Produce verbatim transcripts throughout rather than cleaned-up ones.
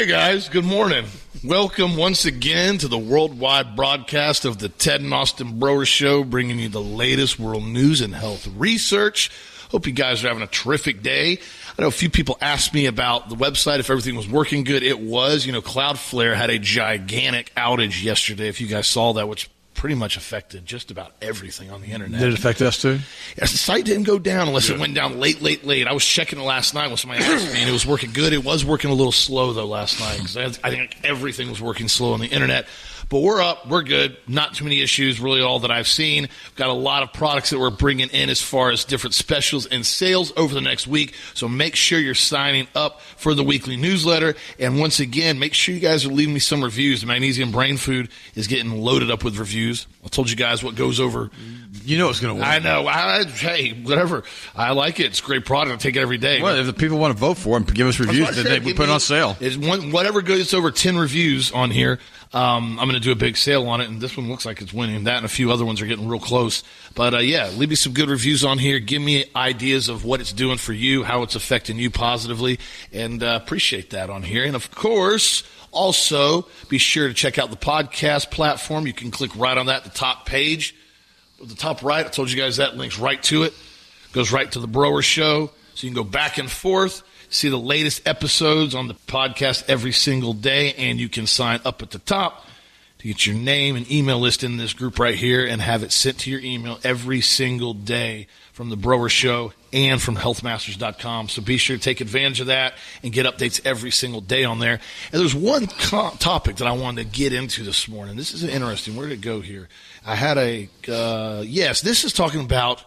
Hey, guys. Good morning. Welcome once again to the worldwide broadcast of the Ted and Austin Broer Show, bringing you the latest world news and health research. Hope you guys are having a terrific day. I know a few people asked me about the website, if everything was working good. It was. You know, Cloudflare had a gigantic outage yesterday, if you guys saw that, which pretty much affected just about everything on the internet. Did it affect us too? Yes, the site didn't go down unless yeah. it went down late, late, late. I was checking it last night when somebody asked me, and it was working good. It was working a little slow, though, last night, because I, I think everything was working slow on the internet. But we're up. We're good. Not too many issues, really, all that I've seen. We've got a lot of products that we're bringing in as far as different specials and sales over the next week. So make sure you're signing up for the weekly newsletter. And once again, make sure you guys are leaving me some reviews. The Magnesium Brain Food is getting loaded up with reviews. I told you guys what goes over. You know it's going to win. I know. I, hey, whatever. I like it. It's a great product. I take it every day. Well, if the people want to vote for it and give us reviews, then they, we put it on sale. Is one, whatever gets over ten reviews on here, um, I'm going to do a big sale on it, and this one looks like it's winning. That and a few other ones are getting real close. But, uh, yeah, leave me some good reviews on here. Give me ideas of what it's doing for you, how it's affecting you positively, and uh, appreciate that on here. And, of course, also be sure to check out the podcast platform. You can click right on that, the top page. At the top right, I told you guys that links right to it. Goes right to the Broer Show. So you can go back and forth, see the latest episodes on the podcast every single day, and you can sign up at the top to get your name and email list in this group right here and have it sent to your email every single day from the Broer Show and from health masters dot com. So be sure to take advantage of that and get updates every single day on there. And there's one co- topic that I wanted to get into this morning. This is interesting. Where did it go here? I had a, uh, yes, this is talking about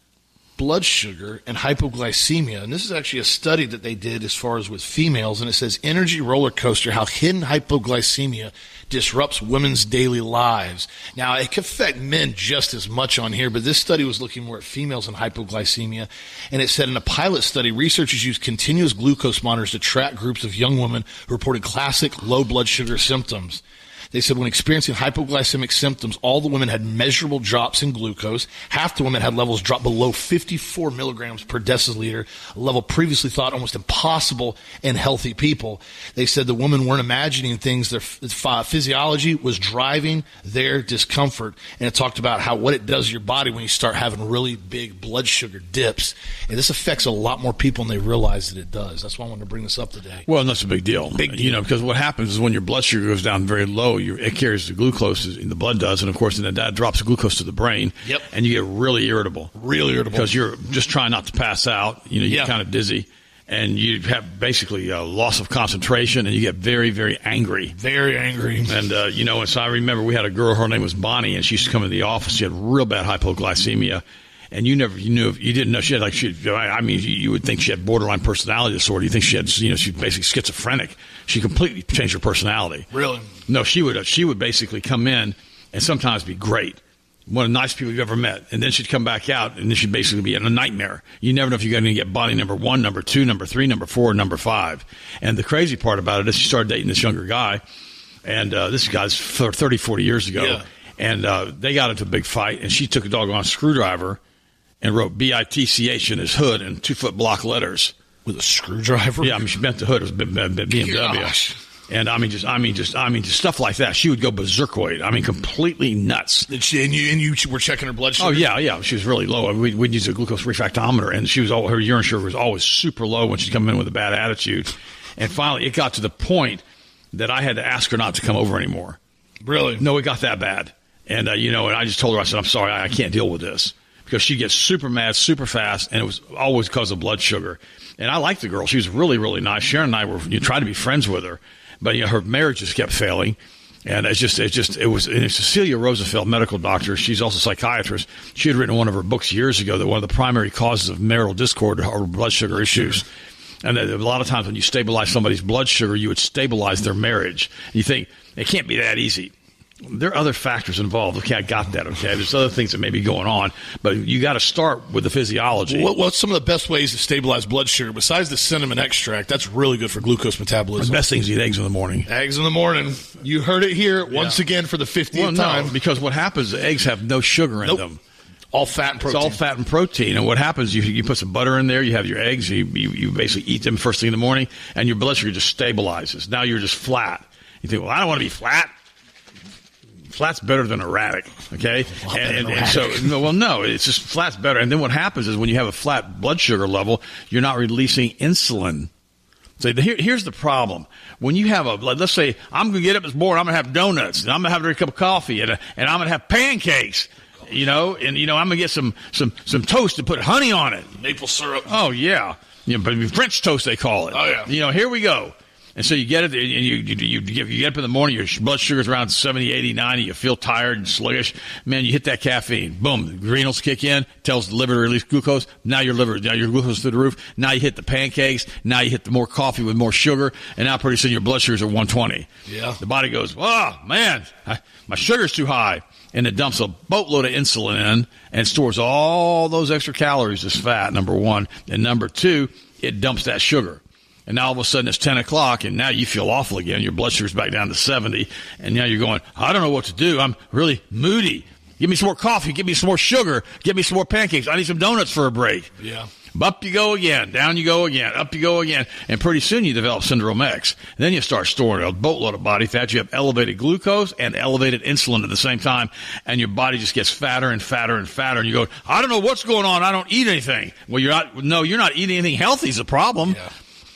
blood sugar and hypoglycemia. And this is actually a study that they did as far as with females. And it says energy roller coaster, how hidden hypoglycemia disrupts women's daily lives. Now, it can affect men just as much on here, but this study was looking more at females and hypoglycemia. And it said in a pilot study, researchers used continuous glucose monitors to track groups of young women who reported classic low blood sugar symptoms. They said when experiencing hypoglycemic symptoms, all the women had measurable drops in glucose. Half the women had levels drop below fifty-four milligrams per deciliter, a level previously thought almost impossible in healthy people. They said the women weren't imagining things. Their physiology was driving their discomfort. And it talked about how what it does to your body when you start having really big blood sugar dips. And this affects a lot more people than they realize that it does. That's why I wanted to bring this up today. Well, that's a big deal. Big deal. You know, because what happens is when your blood sugar goes down very low, Your, it carries the glucose, and the blood does, and of course, then that drops the glucose to the brain. Yep. And you get really irritable. Really irritable. Because you're just trying not to pass out. You know, you yeah. get kind of dizzy, and you have basically a loss of concentration, and you get very, very angry. Very angry. And, uh, you know, and so I remember we had a girl, her name was Bonnie, and she used to come into the office. She had real bad hypoglycemia. And you never, you knew, you didn't know she had like, she, I mean, you would think she had borderline personality disorder. You think she had, you know, she's basically schizophrenic. She completely changed her personality. Really? No, she would, she would basically come in and sometimes be great. One of the nice people you've ever met. And then she'd come back out and then she'd basically be in a nightmare. You never know if you're going to get Bonnie number one, number two, number three, number four, number five. And the crazy part about it is she started dating this younger guy. And, uh, this guy's thirty, forty years ago. Yeah. And, uh, they got into a big fight and she took a doggone screwdriver and wrote B I T C H in his hood in two-foot block letters. With a screwdriver? Yeah, I mean, she bent the hood. It was B M W. Gosh. And I mean, just, I mean, just, I mean, just stuff like that. She would go berserkoid. I mean, completely nuts. Did she, and you, and you were checking her blood sugar? Oh, yeah, yeah. She was really low. We, we'd use a glucose refractometer, and she was all, her urine sugar was always super low when she'd come in with a bad attitude. And finally, it got to the point that I had to ask her not to come over anymore. Really? No, it got that bad. And, uh, you know, and I just told her, I said, I'm sorry, I, I can't deal with this. Because she'd get super mad, super fast, and it was always because of blood sugar. And I liked the girl. She was really, really nice. Sharon and I were, you tried to be friends with her, but you know, her marriage just kept failing. And it's just, it's just, it was, and it's Cecilia Rosenfeld, medical doctor. She's also a psychiatrist. She had written one of her books years ago that one of the primary causes of marital discord are blood sugar issues. And a lot of times when you stabilize somebody's blood sugar, you would stabilize their marriage. And you think, it can't be that easy. There are other factors involved. Okay, I got that. Okay, there's other things that may be going on, but you got to start with the physiology. What, what's some of the best ways to stabilize blood sugar besides the cinnamon extract? That's really good for glucose metabolism. The best thing is to eat eggs in the morning. Eggs in the morning. You heard it here once yeah. again for the fiftieth well, no, time. Because what happens is eggs have no sugar in nope. them. All fat and protein. It's all fat and protein. And what happens, you you put some butter in there, you have your eggs, you, you, you basically eat them first thing in the morning, and your blood sugar just stabilizes. Now you're just flat. You think, well, I don't want to be flat. Flat's better than erratic, okay? Well, and, and, erratic. and so, no, well, no, it's just flat's better. And then what happens is when you have a flat blood sugar level, you're not releasing insulin. So here, here's the problem. When you have a, let's say, I'm going to get up this morning, I'm going to have donuts, and I'm going to have a cup of coffee, and, a, and I'm going to have pancakes, you know, and, you know, I'm going to get some, some, some toast and put honey on it. Maple syrup. Oh, yeah. You know, but French toast, they call it. Oh, yeah. You know, here we go. And so you get it, and you, you, you, you get up in the morning, your blood sugar's around seventy, eighty, ninety, you feel tired and sluggish. Man, you hit that caffeine. Boom, the adrenals kick in, tells the liver to release glucose. Now your liver, now your glucose is through the roof. Now you hit the pancakes. Now you hit the more coffee with more sugar. And now pretty soon your blood sugar's at one twenty. Yeah. The body goes, oh, man, I, my sugar's too high. And it dumps a boatload of insulin in and stores all those extra calories as fat, number one. And number two, it dumps that sugar. And now all of a sudden it's ten o'clock, and now you feel awful again. Your blood sugar's back down to seventy, and now you're going, I don't know what to do. I'm really moody. Give me some more coffee. Give me some more sugar. Give me some more pancakes. I need some donuts for a break. Yeah. Up you go again. Down you go again. Up you go again. And pretty soon you develop Syndrome X. And then you start storing a boatload of body fat. You have elevated glucose and elevated insulin at the same time, and your body just gets fatter and fatter and fatter. And you go, I don't know what's going on. I don't eat anything. Well, you're not. No, you're not eating anything healthy is the problem. Yeah.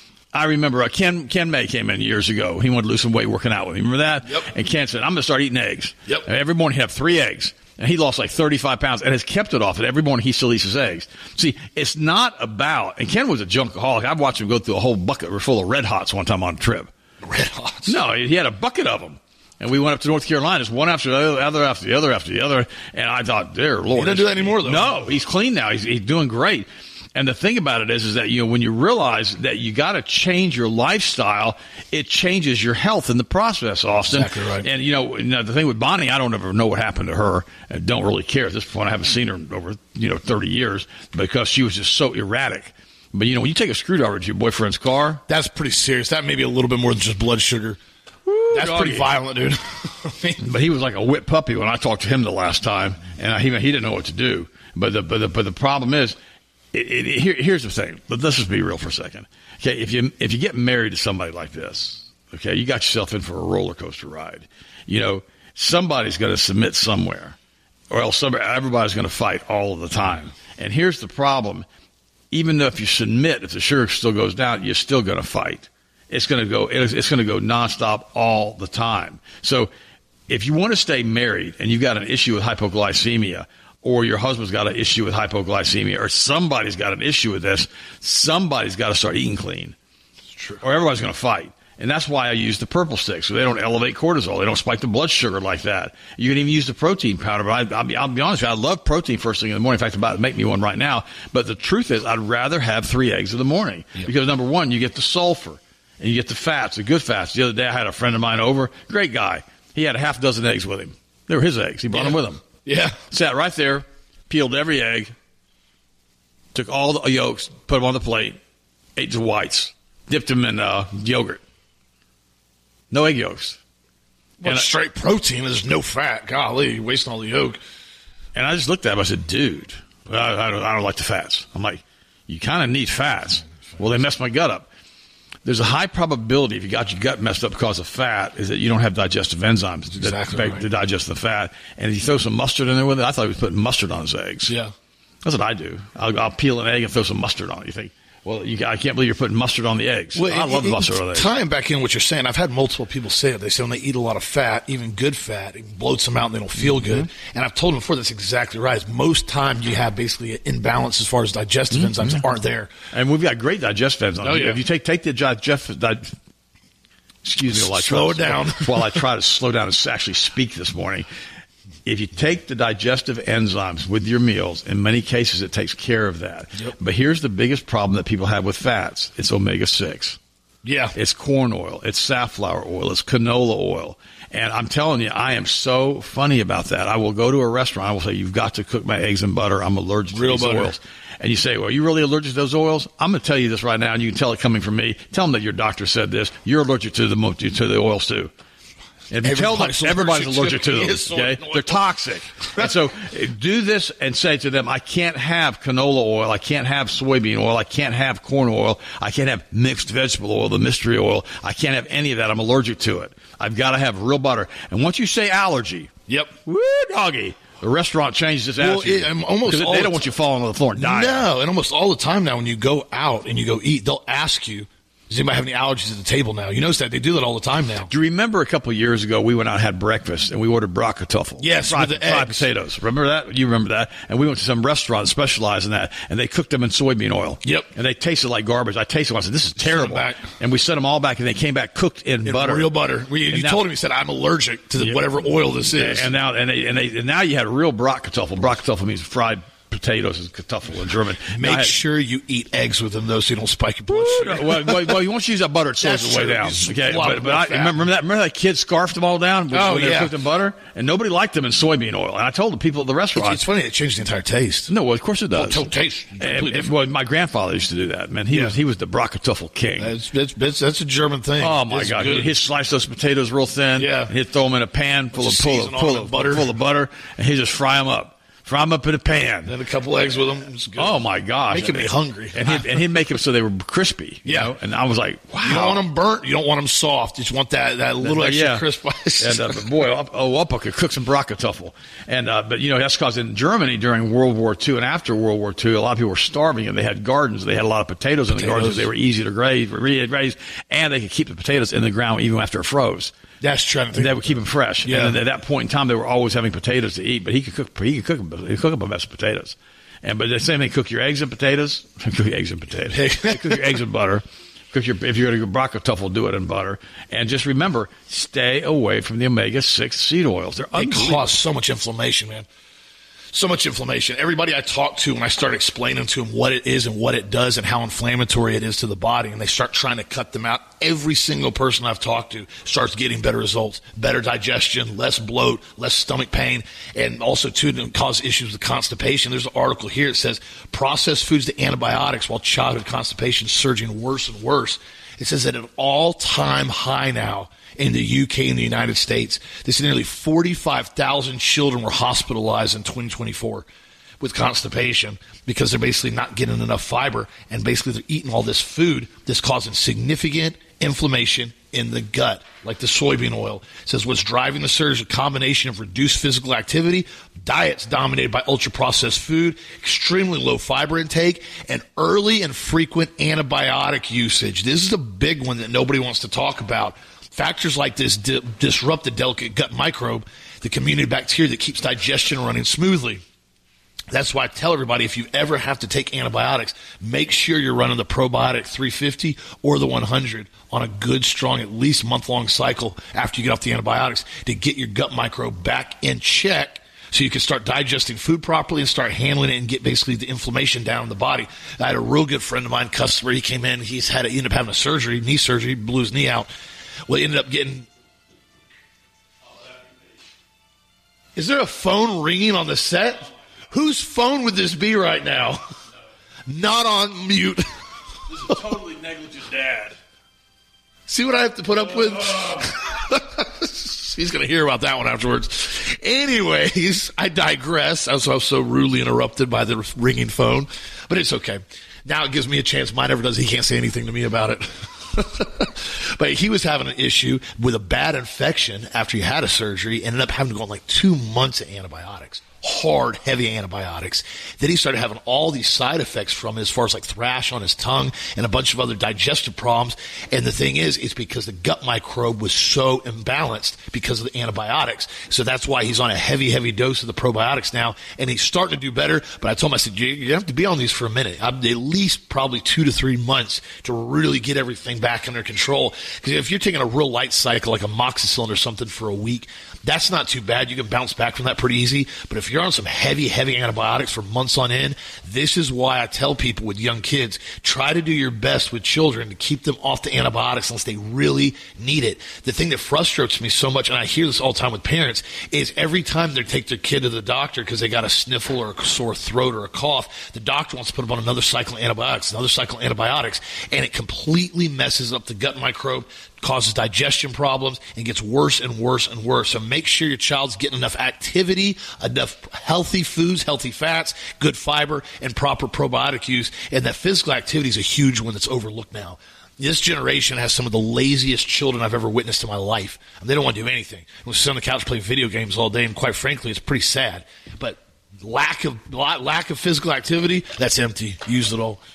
I remember uh, Ken Ken May came in years ago. He wanted to lose some weight working out with me. Remember that? Yep. And Ken said, I'm going to start eating eggs. Yep. And every morning he'd have three eggs. And he lost like thirty-five pounds and has kept it off. And every morning he still eats his eggs. See, it's not about, and Ken was a junkaholic. I've watched him go through a whole bucket full of Red Hots one time on a trip. Red Hots? No, he had a bucket of them. And we went up to North Carolina, just one after the other, after the other, after the other. And I thought, dear Lord. He doesn't do that anymore, though. No, he's clean now. He's, he's doing great. And the thing about it is, is that, you know, when you realize that you got to change your lifestyle, it changes your health in the process, Austin. Exactly right. And, you know, you know, the thing with Bonnie, I don't ever know what happened to her. I don't really care at this point. I haven't seen her in over, you know, thirty years because she was just so erratic. But, you know, when you take a screwdriver to your boyfriend's car. That's pretty serious. That may be a little bit more than just blood sugar. Woo, That's doggy. pretty violent, dude. I mean, But he was like a whipped puppy when I talked to him the last time, and I, he, he didn't know what to do. But the, but the, but the problem is, It, it, it, here, here's the thing. Let's just be real for a second. Okay, if you if you get married to somebody like this, okay, you got yourself in for a roller coaster ride. You know, somebody's going to submit somewhere, or else somebody, everybody's going to fight all of the time. And here's the problem: even though if you submit, if the sugar still goes down, you're still going to fight. It's going to go. It's, it's going to go nonstop all the time. So, if you want to stay married and you've got an issue with hypoglycemia, or your husband's got an issue with hypoglycemia, or somebody's got an issue with this, somebody's got to start eating clean. it's true. Or everybody's going to fight. And that's why I use the purple sticks. So they don't elevate cortisol. They don't spike the blood sugar like that. You can even use the protein powder. But I, I'll, be, I'll be honest with you, I love protein first thing in the morning. In fact, I'm about to make me one right now. But the truth is, I'd rather have three eggs in the morning. Yep. Because, number one, you get the sulfur. And you get the fats, the good fats. The other day I had a friend of mine over. Great guy. He had a half dozen eggs with him. They were his eggs. He brought Yeah. them with him. Yeah. Sat right there. Peeled every egg, took all the yolks, put them on the plate, ate the whites, dipped them in uh, yogurt. No egg yolks. Well, And I- straight protein. There's no fat. Golly, you're wasting all the yolk. And I just looked at him. I said, dude, I, I, don't, I don't like the fats. I'm like, you kind of need fats. Well, they messed my gut up. There's a high probability if you got your gut messed up because of fat is that you don't have digestive enzymes to, Exactly to, right. to digest the fat. And if you throw some mustard in there with it, I thought he was putting mustard on his eggs. Yeah. That's what I do. I'll, I'll peel an egg and throw some mustard on it. You think, well, you, I can't believe you're putting mustard on the eggs. Well, I it- love it- mustard on eggs. Tying back in what you're saying, I've had multiple people say it. They say when they eat a lot of fat, even good fat, it bloats them out and they don't feel Mm-hmm. good. And I've told them before, that's exactly right. Is most time you have basically an imbalance as far as digestive Mm-hmm. enzymes aren't there. And we've got great digestive enzymes. Oh, yeah. If you take take the digestive, di- excuse me, while I try Slow to- it down. while I try to slow down and actually speak this morning. If you take the digestive enzymes with your meals, in many cases it takes care of that. Yep. But here's the biggest problem that people have with fats: it's omega six. Yeah. It's corn oil. It's safflower oil. It's canola oil. And I'm telling you, I am so funny about that. I will go to a restaurant. I will say, you've got to cook my eggs in butter. I'm allergic to Real these butter. oils. And you say, well, are you really allergic to those oils? I'm going to tell you this right now, and you can tell it coming from me. Tell them that your doctor said this. You're allergic to the mo- to the oils too. And if you tell them, Everybody's everybody's allergic allergic to to it. them. Yes, soy Okay? oil. They're toxic. And so do this and say to them, I can't have canola oil. I can't have soybean oil. I can't have corn oil. I can't have mixed vegetable oil, the mystery oil. I can't have any of that. I'm allergic to it. I've got to have real butter. And once you say allergy, Yep. woo, doggy, the restaurant changes its Well, attitude. it- I'm almost because all they the don't want you falling on the floor and dying. No, and almost all the time now when you go out and you go eat, they'll ask you, does anybody have any allergies at the table now? You notice that they do that all the time now. Do you remember a couple of years ago we went out and had breakfast and we ordered brockartoffel? Yes, fried, with the fried eggs. potatoes. Remember that? You remember that? And we went to some restaurant specialized in that, and they cooked them in soybean oil. Yep. And they tasted like garbage. I tasted them. I said, "This is terrible." back. And we sent them all back, and they came back cooked in, In butter, real butter. We, you now- told him, he said, I'm allergic to the, Yeah. whatever oil this is. And now, and, they, and, they, and now you had real brockartoffel. Brockartoffel means fried potatoes is kartoffel in German. Make Now I had- sure you eat eggs with them, though, so you don't spike your blood sugar. well, well, well, you want to use that butter, it slows That's the way true. down. It's Okay, a lot but, more but I, fat. remember, remember that? Remember that kid scarfed them all down when, Oh, when they yeah. were cooked in butter, and nobody liked them in soybean oil. And I told the people at the restaurant, It's funny, it changed the entire taste. no, well, of course it does. Oh, taste. And- Completely and- different. well, my grandfather used to do that. Man, he Yeah. was he was the brockartoffel king. That's, that's, that's, that's a German thing. Oh my It's God! good. He'd slice those potatoes real thin. Yeah. He'd throw them in a pan full of Just full season of, full on of the butter. full of butter, and he'd just fry them up. Fry them up in a pan. And a couple eggs with them. It's good. Oh my gosh! Making me hungry. And he'd, and he'd make them so they were crispy. You Yeah. know? And I was like, wow. You don't want them burnt. You don't want them soft. You just want that, that little Uh, extra yeah. crisp. And uh, but boy, up, oh, Uppa could cook some brockartoffel. And uh, but you know that's because in Germany during World War Two and after World War Two, a lot of people were starving and they had gardens. They had a lot of potatoes, in the Potatoes. gardens. They were easy to raise, raise, and they could keep the potatoes in the ground even after it froze. That's trying to And think. they would keep them fresh. Yeah. And at that point in time, they were always having potatoes to eat. But he could cook. He could cook. Them, he could cook up a mess of potatoes. And but the same thing, cook your eggs and potatoes. Cook your eggs and potatoes. Cook your eggs and butter. Cook your if you're going to go brockartoffel, do it in butter. And just remember, stay away from the omega six seed oils. They're They unbelievable. cause so much inflammation, man. So much inflammation. Everybody I talk to, when I start explaining to them what it is and what it does and how inflammatory it is to the body, and they start trying to cut them out, every single person I've talked to starts getting better results, better digestion, less bloat, less stomach pain, and also, too, to cause issues with constipation. There's an article here that says processed foods to antibiotics while childhood constipation is surging worse and worse. It says that at an all-time high now in the U K and the United States, this nearly forty-five thousand children were hospitalized in twenty twenty-four with constipation because they're basically not getting enough fiber, and basically they're eating all this food that's causing significant inflammation in the gut, like the soybean oil. It says what's driving the surge is a combination of reduced physical activity, diets dominated by ultra-processed food, extremely low fiber intake, and early and frequent antibiotic usage. This is a big one that nobody wants to talk about. Factors like this di- disrupt the delicate gut microbe, the community bacteria that keeps digestion running smoothly. That's why I tell everybody, if you ever have to take antibiotics, make sure you're running the probiotic three fifty or the one hundred on a good, strong, at least month-long cycle after you get off the antibiotics to get your gut microbe back in check so you can start digesting food properly and start handling it and get basically the inflammation down in the body. I had a real good friend of mine, customer, he came in, he's had, he ended up having a surgery, knee surgery, blew his knee out. Well, he ended up getting... Is there a phone ringing on the set? Whose phone would this be right now? Not on mute. This is totally negligent dad. See what I have to put up with? He's going to hear about that one afterwards. Anyways, I digress. I was, I was so rudely interrupted by the ringing phone, but it's okay. Now it gives me a chance. Mine never does. He can't say anything to me about it. But he was having an issue with a bad infection after he had a surgery, ended up having to go on like two months of antibiotics. Hard, heavy antibiotics. Then he started having all these side effects from it, as far as like thrash on his tongue and a bunch of other digestive problems. And the thing is, it's because the gut microbe was so imbalanced because of the antibiotics. So that's why he's on a heavy, heavy dose of the probiotics now. And he's starting to do better. But I told him, I said, you, you have to be on these for a minute. I'm at least probably two to three months to really get everything back under control. Because if you're taking a real light cycle, like a moxicillin or something for a week, that's not too bad. You can bounce back from that pretty easy. But if you're on some heavy, heavy antibiotics for months on end, this is why I tell people with young kids, try to do your best with children to keep them off the antibiotics unless they really need it. The thing that frustrates me so much, and I hear this all the time with parents, is every time they take their kid to the doctor because they got a sniffle or a sore throat or a cough, the doctor wants to put them on another cycle of antibiotics, another cycle of antibiotics, and it completely messes up the gut microbe, causes digestion problems, and gets worse and worse and worse. So make sure your child's getting enough activity, enough healthy foods, healthy fats, good fiber, and proper probiotic use. And that physical activity is a huge one that's overlooked now. This generation has some of the laziest children I've ever witnessed in my life. And they don't want to do anything. They sit on the couch playing video games all day, and quite frankly, it's pretty sad. But lack of lack of physical activity, that's empty. Use it all.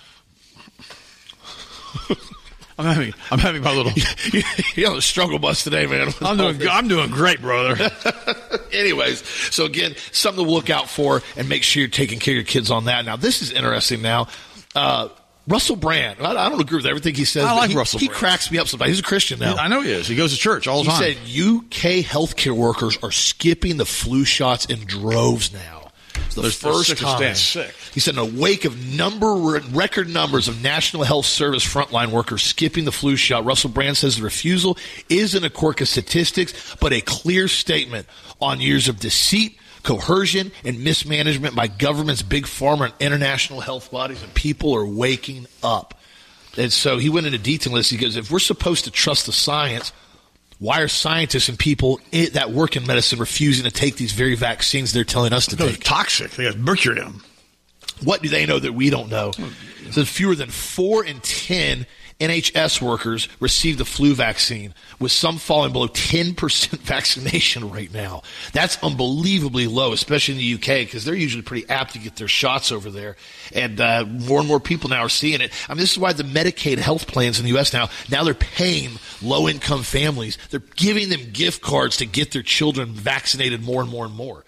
I'm having I'm having my little you know the struggle bus today, man. I'm doing I'm doing great, brother. Anyways, so again, something to look out for, and make sure you're taking care of your kids on that. Now, this is interesting. Now. Uh, Russell Brand, I, I don't agree with everything he says. I like he, Russell He Brand. cracks me up sometimes. He's a Christian now. I know he is. He goes to church all the he time. He said U K healthcare workers are skipping the flu shots in droves now. It's the They're first sick time. sick. He said in a wake of number record numbers of National Health Service frontline workers skipping the flu shot, Russell Brand says the refusal isn't a quirk of statistics, but a clear statement on years of deceit, coercion, and mismanagement by governments, big pharma, and international health bodies, and people are waking up. And so he went into detail this. He goes, if we're supposed to trust the science, why are scientists and people that work in medicine refusing to take these very vaccines they're telling us to They're take? toxic. They got mercury in them. What do they know that we don't know? It says fewer than four in ten N H S workers receive the flu vaccine, with some falling below ten percent vaccination rate now. That's unbelievably low, especially in the U K, because they're usually pretty apt to get their shots over there. And uh, more and more people now are seeing it. I mean, this is why the Medicaid health plans in the U S now, now they're paying low-income families. They're giving them gift cards to get their children vaccinated more and more and more.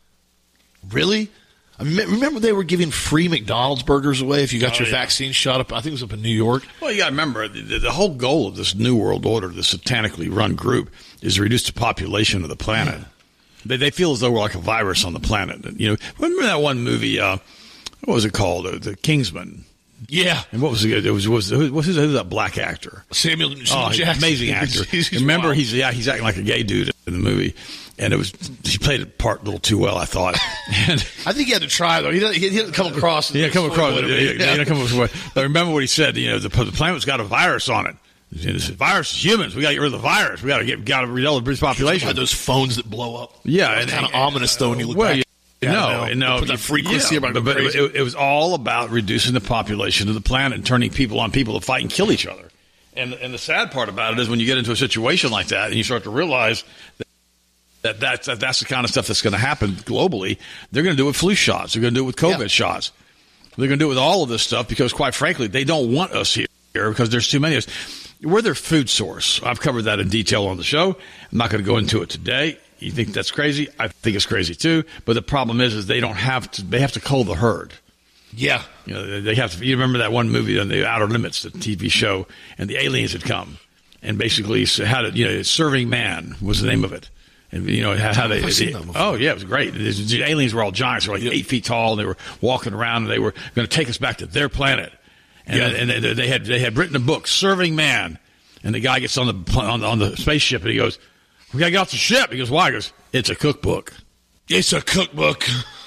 Really? I mean, remember they were giving free McDonald's burgers away if you got oh, your yeah. vaccine shot up? I think it was up in New York. Well, you got to remember, the, the whole goal of this New World Order, the satanically run group, is to reduce the population of the planet. Yeah. They, they feel as though we're like a virus on the planet. You know, remember that one movie, uh, what was it called? Uh, the Kingsman. Yeah. And what was it? It was, was, who was that black actor? Samuel oh, Jackson. Amazing actor. he's, he's remember, wild. he's yeah, he's acting like a gay dude in the movie. And it was he played it part a little too well, I thought. And I think he had to try though. He didn't, he didn't come across. Yeah, come across. Yeah, Yeah, yeah. yeah, yeah, come across. But remember what he said. You know, the, the planet's got a virus on it. This virus is humans. We got to get rid of the virus. We got to get got to reduce the British population. Like those phones that blow up. Yeah, it's kind of ominous though when you look well, back. Yeah, no, no, no. Put that frequency, yeah, but, but it, it, it was all about reducing the population of the planet and turning people on people to fight and kill each other. And and the sad part about it is when you get into a situation like that and you start to realize that. That that's, that that's the kind of stuff that's going to happen globally. They're going to do it with flu shots. They're going to do it with COVID yeah. shots. They're going to do it with all of this stuff because, quite frankly, they don't want us here because there's too many of us. We're their food source. I've covered that in detail on the show. I'm not going to go into it today. You think that's crazy? I think it's crazy too. But the problem is, is they don't have to. They have to cull the herd. Yeah, you know, they have to. You remember that one movie on the Outer Limits, the T V show, and the aliens had come and basically had it. You know, Serving Man was the name of it. And, you know, how they, they oh, yeah, it was great. The aliens were all giants. They were like yep. eight feet tall, and they were walking around, and they were going to take us back to their planet. And, yeah. and they, they had they had written a book, Serving Man. And the guy gets on the on the, on the spaceship, and he goes, we got to get off the ship. He goes, why? He goes, it's a cookbook. It's a cookbook.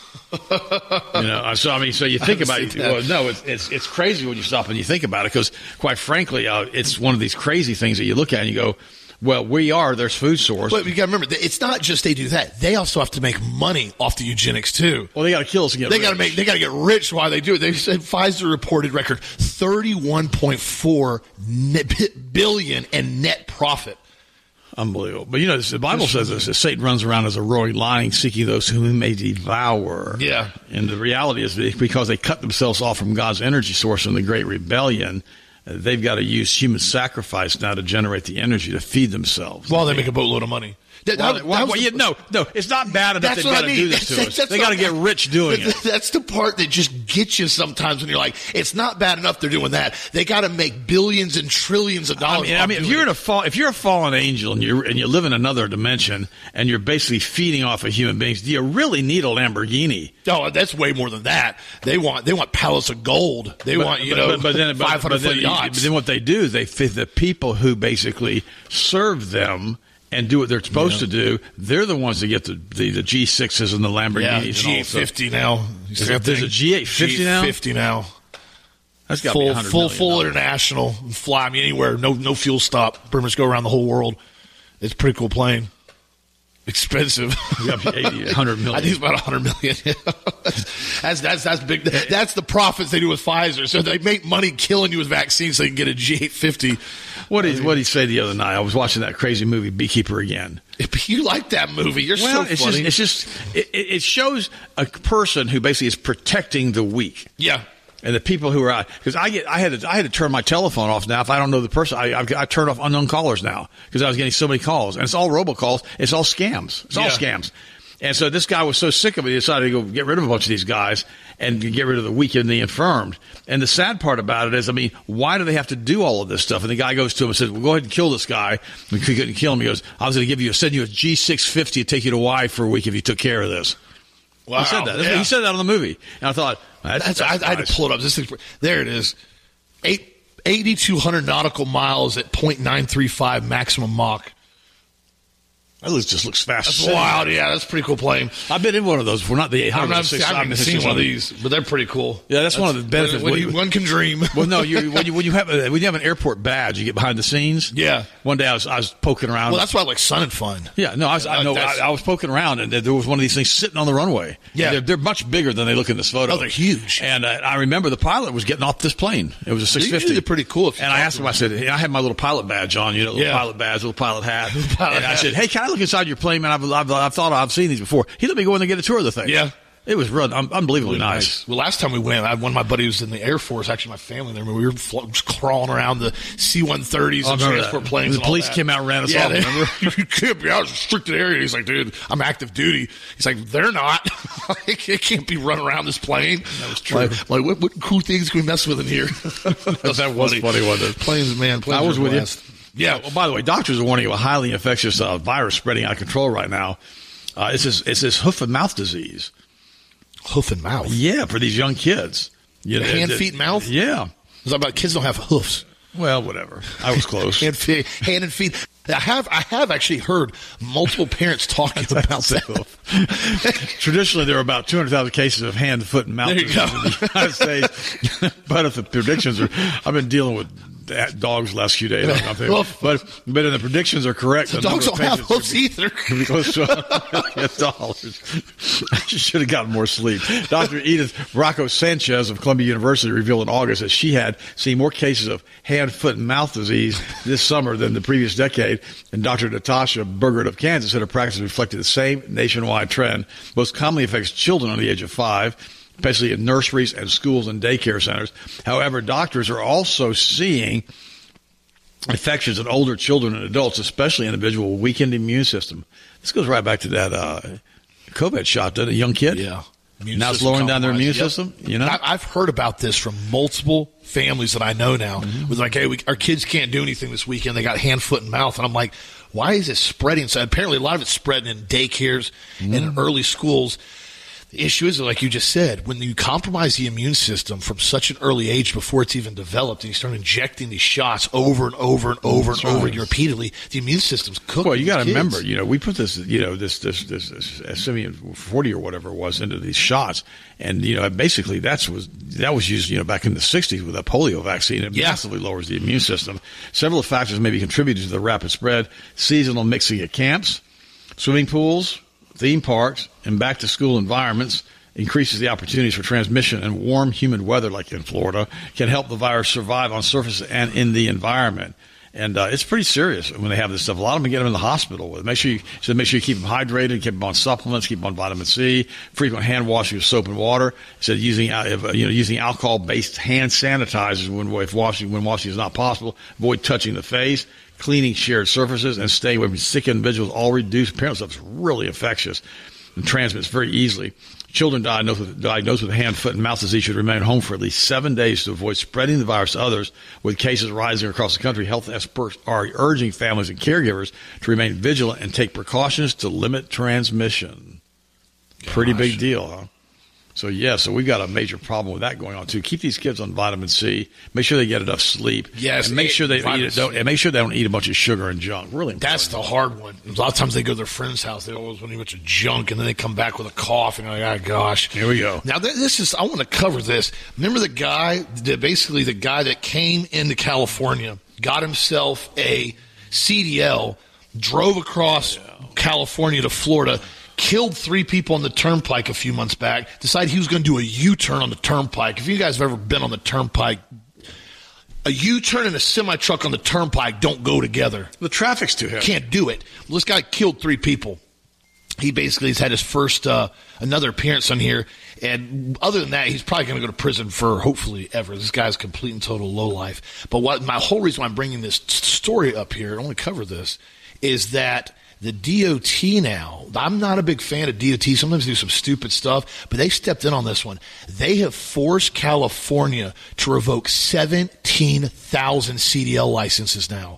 you know, so I mean, so you think about it. Well, no, it's, it's it's crazy when you stop and you think about it, because quite frankly, uh, it's one of these crazy things that you look at and you go, well, we are their food source. But you got to remember, it's not just they do that; they also have to make money off the eugenics too. Well, they got to kill us to get. They got to make. They got to get rich while they do it. They said Pfizer reported record thirty-one point four billion in net profit. Unbelievable. But you know, the Bible says this: that Satan runs around as a roaring lion, seeking those whom he may devour. Yeah. And the reality is, because they cut themselves off from God's energy source in the Great Rebellion, they've got to use human sacrifice now to generate the energy to feed themselves. Well, they make a boatload of money. That, well, that, well, that well, the, yeah, no, no, it's not bad enough they've got to I mean. do this to that's, us. That's they got to get rich doing that, it. That's the part that just gets you sometimes when you're like, it's not bad enough they're doing that. They got to make billions and trillions of dollars. I mean, I mean if you're in a fall, if you're a fallen angel and you and you live in another dimension and you're basically feeding off of human beings, do you really need a Lamborghini? Oh, that's way more than that. They want they want palace of gold. They but, want you but, know but, but then, five hundred foot then, yachts. But then what they do is they fit the people who basically serve them and do what they're supposed yeah. to do. They're the ones that get the, the, the G sixes and the Lamborghinis. Yeah, G eight fifty now. Is it, there's a G eight fifty now? G eight fifty now. That's got to be full, one hundred full, million full dollars. international. Fly me anywhere. No, no fuel stop. Pretty much go around the whole world. It's a pretty cool plane. Expensive. Yeah, eighty, one hundred million. I think it's about one hundred million. that's that's that's big. That's the profits they do with Pfizer. So they make money killing you with vaccines so they can get a G eight fifty. What did what did he say the other night? I was watching that crazy movie Beekeeper again. You like that movie? You're Well, so it's funny. just it's just it, it shows a person who basically is protecting the weak. Yeah. And the people who are out, because I get, I had to, I had to turn my telephone off now if I don't know the person. I, I, I turn off unknown callers now because I was getting so many calls, and it's all robocalls. It's all scams. It's all Yeah. scams. And so this guy was so sick of it, he decided to go get rid of a bunch of these guys and get rid of the weak and the infirmed. And the sad part about it is, I mean, why do they have to do all of this stuff? And the guy goes to him and says, well, go ahead and kill this guy. We couldn't kill him. He goes, I was going to give you, send you a G six fifty to take you to Hawaii for a week if you took care of this. Wow. He said that. Yeah. He said that on the movie. And I thought, that's, That's, that's I, I had nice. to pull it up. This thing, there it is. Eight, eighty-two hundred nautical miles at point nine three five maximum Mach. That looks, just looks fast. That's as hell. wild. Yeah, that's a pretty cool plane. I've been in one of those before, not the eight I hundred. haven't, I haven't seen one of these, but they're pretty cool. Yeah, that's, one of the benefits. When, when When- you, one can dream. Well, no, you, when you when you have a, when you have an airport badge, you get behind the scenes. Yeah. One day I was I was poking around. Well, that's why I like Sun and Fun. Yeah, no, I was I, Uh, no, that's- I, I was poking around, and there was one of these things sitting on the runway. Yeah. they're, they're much bigger than they look in this photo. Oh, they're huge. And uh, I remember the pilot was getting off this plane. It was a six fifty. Usually they're pretty cool if you And I talk asked to him, I said, hey, I had my little pilot badge on, you know, little Yeah. pilot badge, little pilot hat. Pilot and I hat. said, hey, can I look inside your plane, man? I've, I've, I've thought I've seen these before. He let me go in and get a tour of the thing. Yeah. It was real, un- unbelievably nice. Well, last time we went, I had one of my buddies was in the Air Force. Actually, my family there. We were flo- just crawling around the C one thirties Oh, I and remember transport that. planes. The and all police that. came out and ran us yeah, off, they- remember? You can't be out. It's a restricted area. He's like, dude, I'm active duty. He's like, they're not. Like, it can't be running around this plane. That was true. Like, like, what, what cool things can we mess with in here? That was funny, wasn't it? Planes, man. Planes I was are with you. blessed. Yeah. Well, by the way, doctors are warning of a highly infectious uh, virus spreading out of control right now. Uh, it's this it's this hoof and mouth disease. Hoof and mouth. Yeah, for these young kids. You know, Hand, it- feet, and mouth? Yeah. It's about kids don't have hoofs. Well, whatever. I was close. hand, feet, hand and feet. I have I have actually heard multiple parents talking about that. Traditionally, there are about two hundred thousand cases of hand, foot, and mouth There you disease go. in the United States. But if the predictions are, I've been dealing with that dogs the last few days. I think. Well, but but if the predictions are correct, The the dogs number don't of have patients hoofs could be- either. could be close to a million dollars. I should have gotten more sleep. Doctor Edith Rocco Sanchez of Columbia University revealed in August that she had seen more cases of hand, foot, and mouth disease this summer than the previous decade. And Doctor Natasha Burgert of Kansas said her practice reflected the same nationwide trend. Most commonly affects children under the age of five, especially in nurseries and schools and daycare centers. However, doctors are also seeing infections in older children and adults, especially individuals with weakened immune system. This goes right back to that uh, COVID shot, doesn't it? A young kid. Yeah. Immune Now it's system lowering down their immune compromised. Yep. system, you know? I, I've heard about this from multiple families that I know now. Mm-hmm. With like, hey, we, our kids can't do anything this weekend. They got hand, foot, and mouth. And I'm like, why is it spreading? So apparently a lot of it's spreading in daycares and Mm-hmm. in early schools. The issue is, like you just said, when you compromise the immune system from such an early age before it's even developed, and you start injecting these shots over and over and over That's and over right. again repeatedly, the immune system's cooked. Well, you got to these kids. remember, you know, we put this, you know, this, this, this, this Simeon forty or whatever it was into these shots. And, you know, basically that's was, that was used, you know, back in the sixties with a polio vaccine. It Yeah. massively lowers the immune system. Several factors may be contributed to the rapid spread. Seasonal mixing at camps, swimming pools, theme parks, and back to school environments increases the opportunities for transmission, and warm, humid weather like in Florida can help the virus survive on surface and in the environment. And uh, it's pretty serious when they have this stuff. A lot of them get them in the hospital with. Make sure you so make sure you keep them hydrated, keep them on supplements, keep them on vitamin C, frequent hand washing with soap and water. Instead of using uh, you know using alcohol-based hand sanitizers when if washing when washing is not possible. Avoid touching the face, cleaning shared surfaces, and staying away from sick individuals. All reduce apparently stuff is really infectious and transmits very easily. Children diagnosed with, diagnosed with hand, foot, and mouth disease should remain home for at least seven days to avoid spreading the virus to others. With cases rising across the country, health experts are urging families and caregivers to remain vigilant and take precautions to limit transmission. Pretty Gosh. big deal, huh? So, yeah, so we've got a major problem with that going on, too. Keep these kids on vitamin C. Make sure they get enough sleep. Yes. And make sure they eat it, don't, and make sure they don't eat a bunch of sugar and junk. Really important. That's the hard one. A lot of times they go to their friend's house. They always want to eat a bunch of junk, and then they come back with a cough, and they're like, oh, gosh. Here we go. Now, this is – I want to cover this. Remember the guy – basically the guy that came into California, got himself a C D L, drove across California to Florida – killed three people on the turnpike a few months back, decided he was going to do a U-turn on the turnpike. If you guys have ever been on the turnpike, a U-turn and a semi-truck on the turnpike don't go together. The traffic's too heavy. Can't do it. Well, this guy killed three people. He basically has had his first, uh, another appearance on here. And other than that, he's probably going to go to prison for hopefully ever. This guy's complete and total lowlife. But what my whole reason why I'm bringing this story up here, I want to cover this, is that the D O T now, I'm not a big fan of D O T. Sometimes they do some stupid stuff, but they stepped in on this one. They have forced California to revoke seventeen thousand C D L licenses now.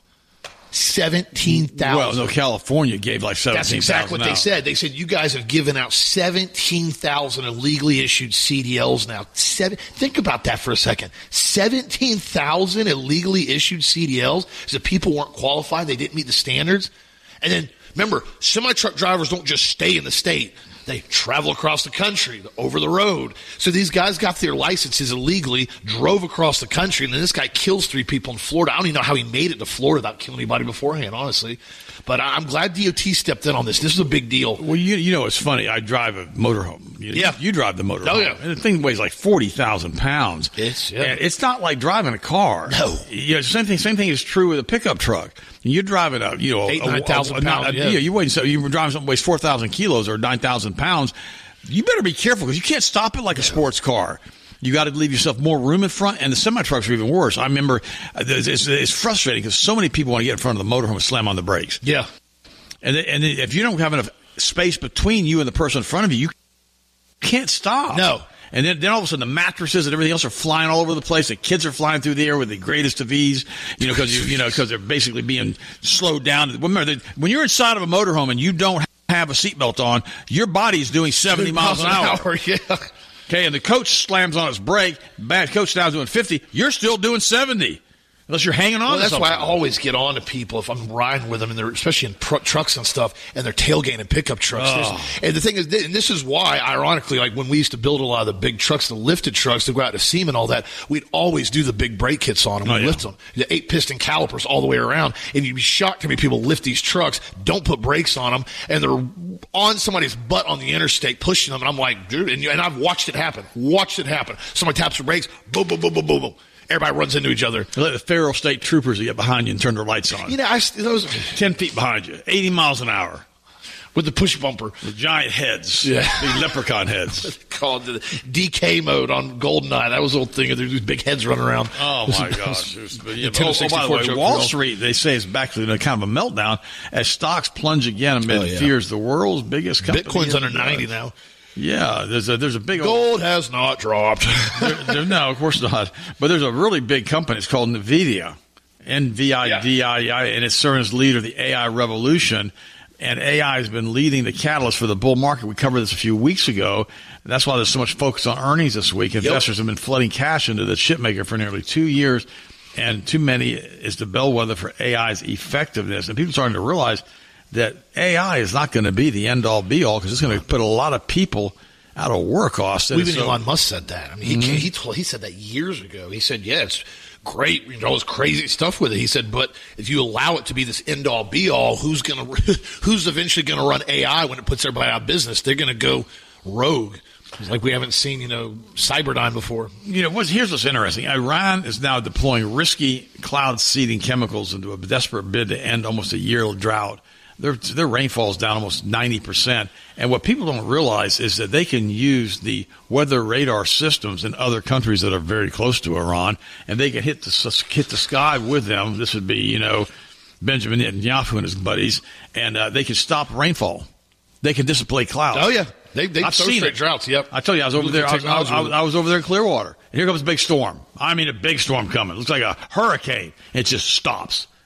seventeen thousand. Well, no, California gave like seventeen thousand. That's exactly what out. they said. They said, you guys have given out seventeen thousand illegally issued C D Ls now. Seven, think about that for a second. seventeen thousand illegally issued C D Ls because people weren't qualified. They didn't meet the standards. And then, remember, semi-truck drivers don't just stay in the state. They travel across the country, over the road. So these guys got their licenses illegally, drove across the country, and then this guy kills three people in Florida. I don't even know how he made it to Florida without killing anybody beforehand, honestly. But I'm glad D O T stepped in on this. This is a big deal. Well, you, you know, it's funny. I drive a motorhome. You, yeah. You drive the motorhome. Oh, yeah. And the thing weighs like forty thousand pounds. It's, yeah. And it's not like driving a car. No. You know, same thing, same thing is true with a pickup truck. You're driving a, you know, Eight, a, nine thousand a, a, pounds. A, yeah. You, you, weigh, so you were driving something that weighs four thousand kilos or nine thousand pounds. You better be careful because you can't stop it like a sports car. You got to leave yourself more room in front, and the semi-trucks are even worse. I remember it's, it's frustrating because so many people want to get in front of the motorhome and slam on the brakes. Yeah. And, and if you don't have enough space between you and the person in front of you, you can't stop. No. And then, then all of a sudden the mattresses and everything else are flying all over the place. The kids are flying through the air with the greatest of ease, you know, because you, you know, because they're basically being slowed down. Remember, when you're inside of a motorhome and you don't have a seatbelt on, your body's doing seventy miles an hour. hour yeah. Okay, and the coach slams on his brake. Bad coach now doing fifty. You're still doing seventy. Unless you're hanging on well, to that's something. why I always get on to people if I'm riding with them, and they're especially in pr- trucks and stuff, and they're tailgating in pickup trucks. Oh. And the thing is, and this is why, ironically, like when we used to build a lot of the big trucks, the lifted trucks to go out to seam and all that, we'd always do the big brake kits on them. Oh, we yeah. lift them, the eight piston calipers all the way around, and you'd be shocked how many people lift these trucks, don't put brakes on them, and they're on somebody's butt on the interstate pushing them, and I'm like, dude, and, you, and I've watched it happen, watched it happen. Somebody taps the brakes, boom, boom, boom, boom, boom, boom. Everybody runs into each other. Let the Federal State Troopers get behind you and turn their lights on. You know, I, those Ten feet behind you, eighty miles an hour, with the push bumper, with giant heads, yeah, big leprechaun heads. Called the D K mode on GoldenEye. That was the old thing. There's these big heads running around. Oh my gosh! But, yeah, oh, oh, by the way, Wall Street, they say, is back to a kind of a meltdown as stocks plunge again amid oh, yeah. fears the world's biggest company. Bitcoin's under ninety now. Yeah, there's a there's a big gold old, has not dropped. there, there, no, of course not. But there's a really big company. It's called NVIDIA, N V I D I I, and it's serving as leader of the A I revolution. And A I has been leading the catalyst for the bull market. We covered this a few weeks ago. And that's why there's so much focus on earnings this week. Investors yep. have been flooding cash into the chipmaker for nearly two years, and too many is the bellwether for A I's effectiveness. And people are starting to realize that A I is not going to be the end-all, be-all because it's going to put a lot of people out of work, Austin. Even so, Elon Musk said that. I mean, he, mm-hmm. he, told, he said that years ago. He said, yeah, it's great, you know, all this crazy stuff with it. He said, but if you allow it to be this end-all, be-all, who's going to, who's eventually going to run A I when it puts everybody out of business? They're going to go rogue. It's like we haven't seen, you know, Cyberdyne before. You know, what's, here's what's interesting. Iran is now deploying risky cloud-seeding chemicals into a desperate bid to end almost a year drought. Their, their rainfall is down almost ninety percent. And what people don't realize is that they can use the weather radar systems in other countries that are very close to Iran, and they can hit the, hit the sky with them. This would be, you know, Benjamin Netanyahu and his buddies, and uh, they can stop rainfall. They can display clouds. Oh, yeah. They, they I've throw seen straight it. droughts, yep. I tell you, I was over there. I was, I, was, I, was, I was over there in Clearwater, and here comes a big storm. I mean, a big storm coming. It looks like a hurricane. It just stops.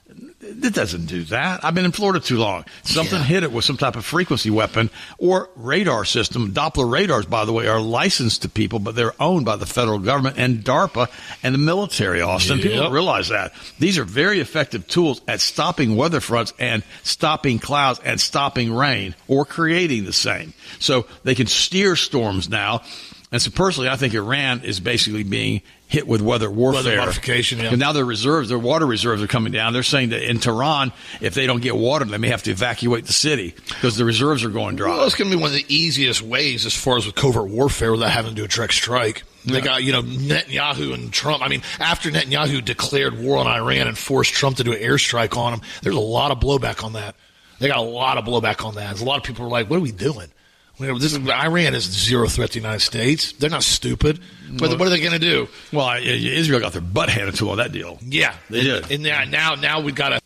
It doesn't do that. I've been in Florida too long. Something yeah. hit it with some type of frequency weapon or radar system. Doppler radars, by the way, are licensed to people, but they're owned by the federal government and DARPA and the military, Austin. Yep. People don't realize that. These are very effective tools at stopping weather fronts and stopping clouds and stopping rain or creating the same. So they can steer storms now. And so personally, I think Iran is basically being hit with weather warfare. Weather modification, yeah. And now their reserves, their water reserves are coming down. They're saying that in Tehran, if they don't get water, they may have to evacuate the city because the reserves are going dry. Well, it's going to be one of the easiest ways as far as with covert warfare without having to do a direct strike. They yeah. got, you know, Netanyahu and Trump. I mean, after Netanyahu declared war on Iran and forced Trump to do an airstrike on him, there's a lot of blowback on that. They got a lot of blowback on that. There's a lot of people are like, what are we doing? This is, Iran is zero threat to the United States. They're not stupid. But what are they going to do? Well, Israel got their butt handed to them on that deal. Yeah, they did. And now, now we've got a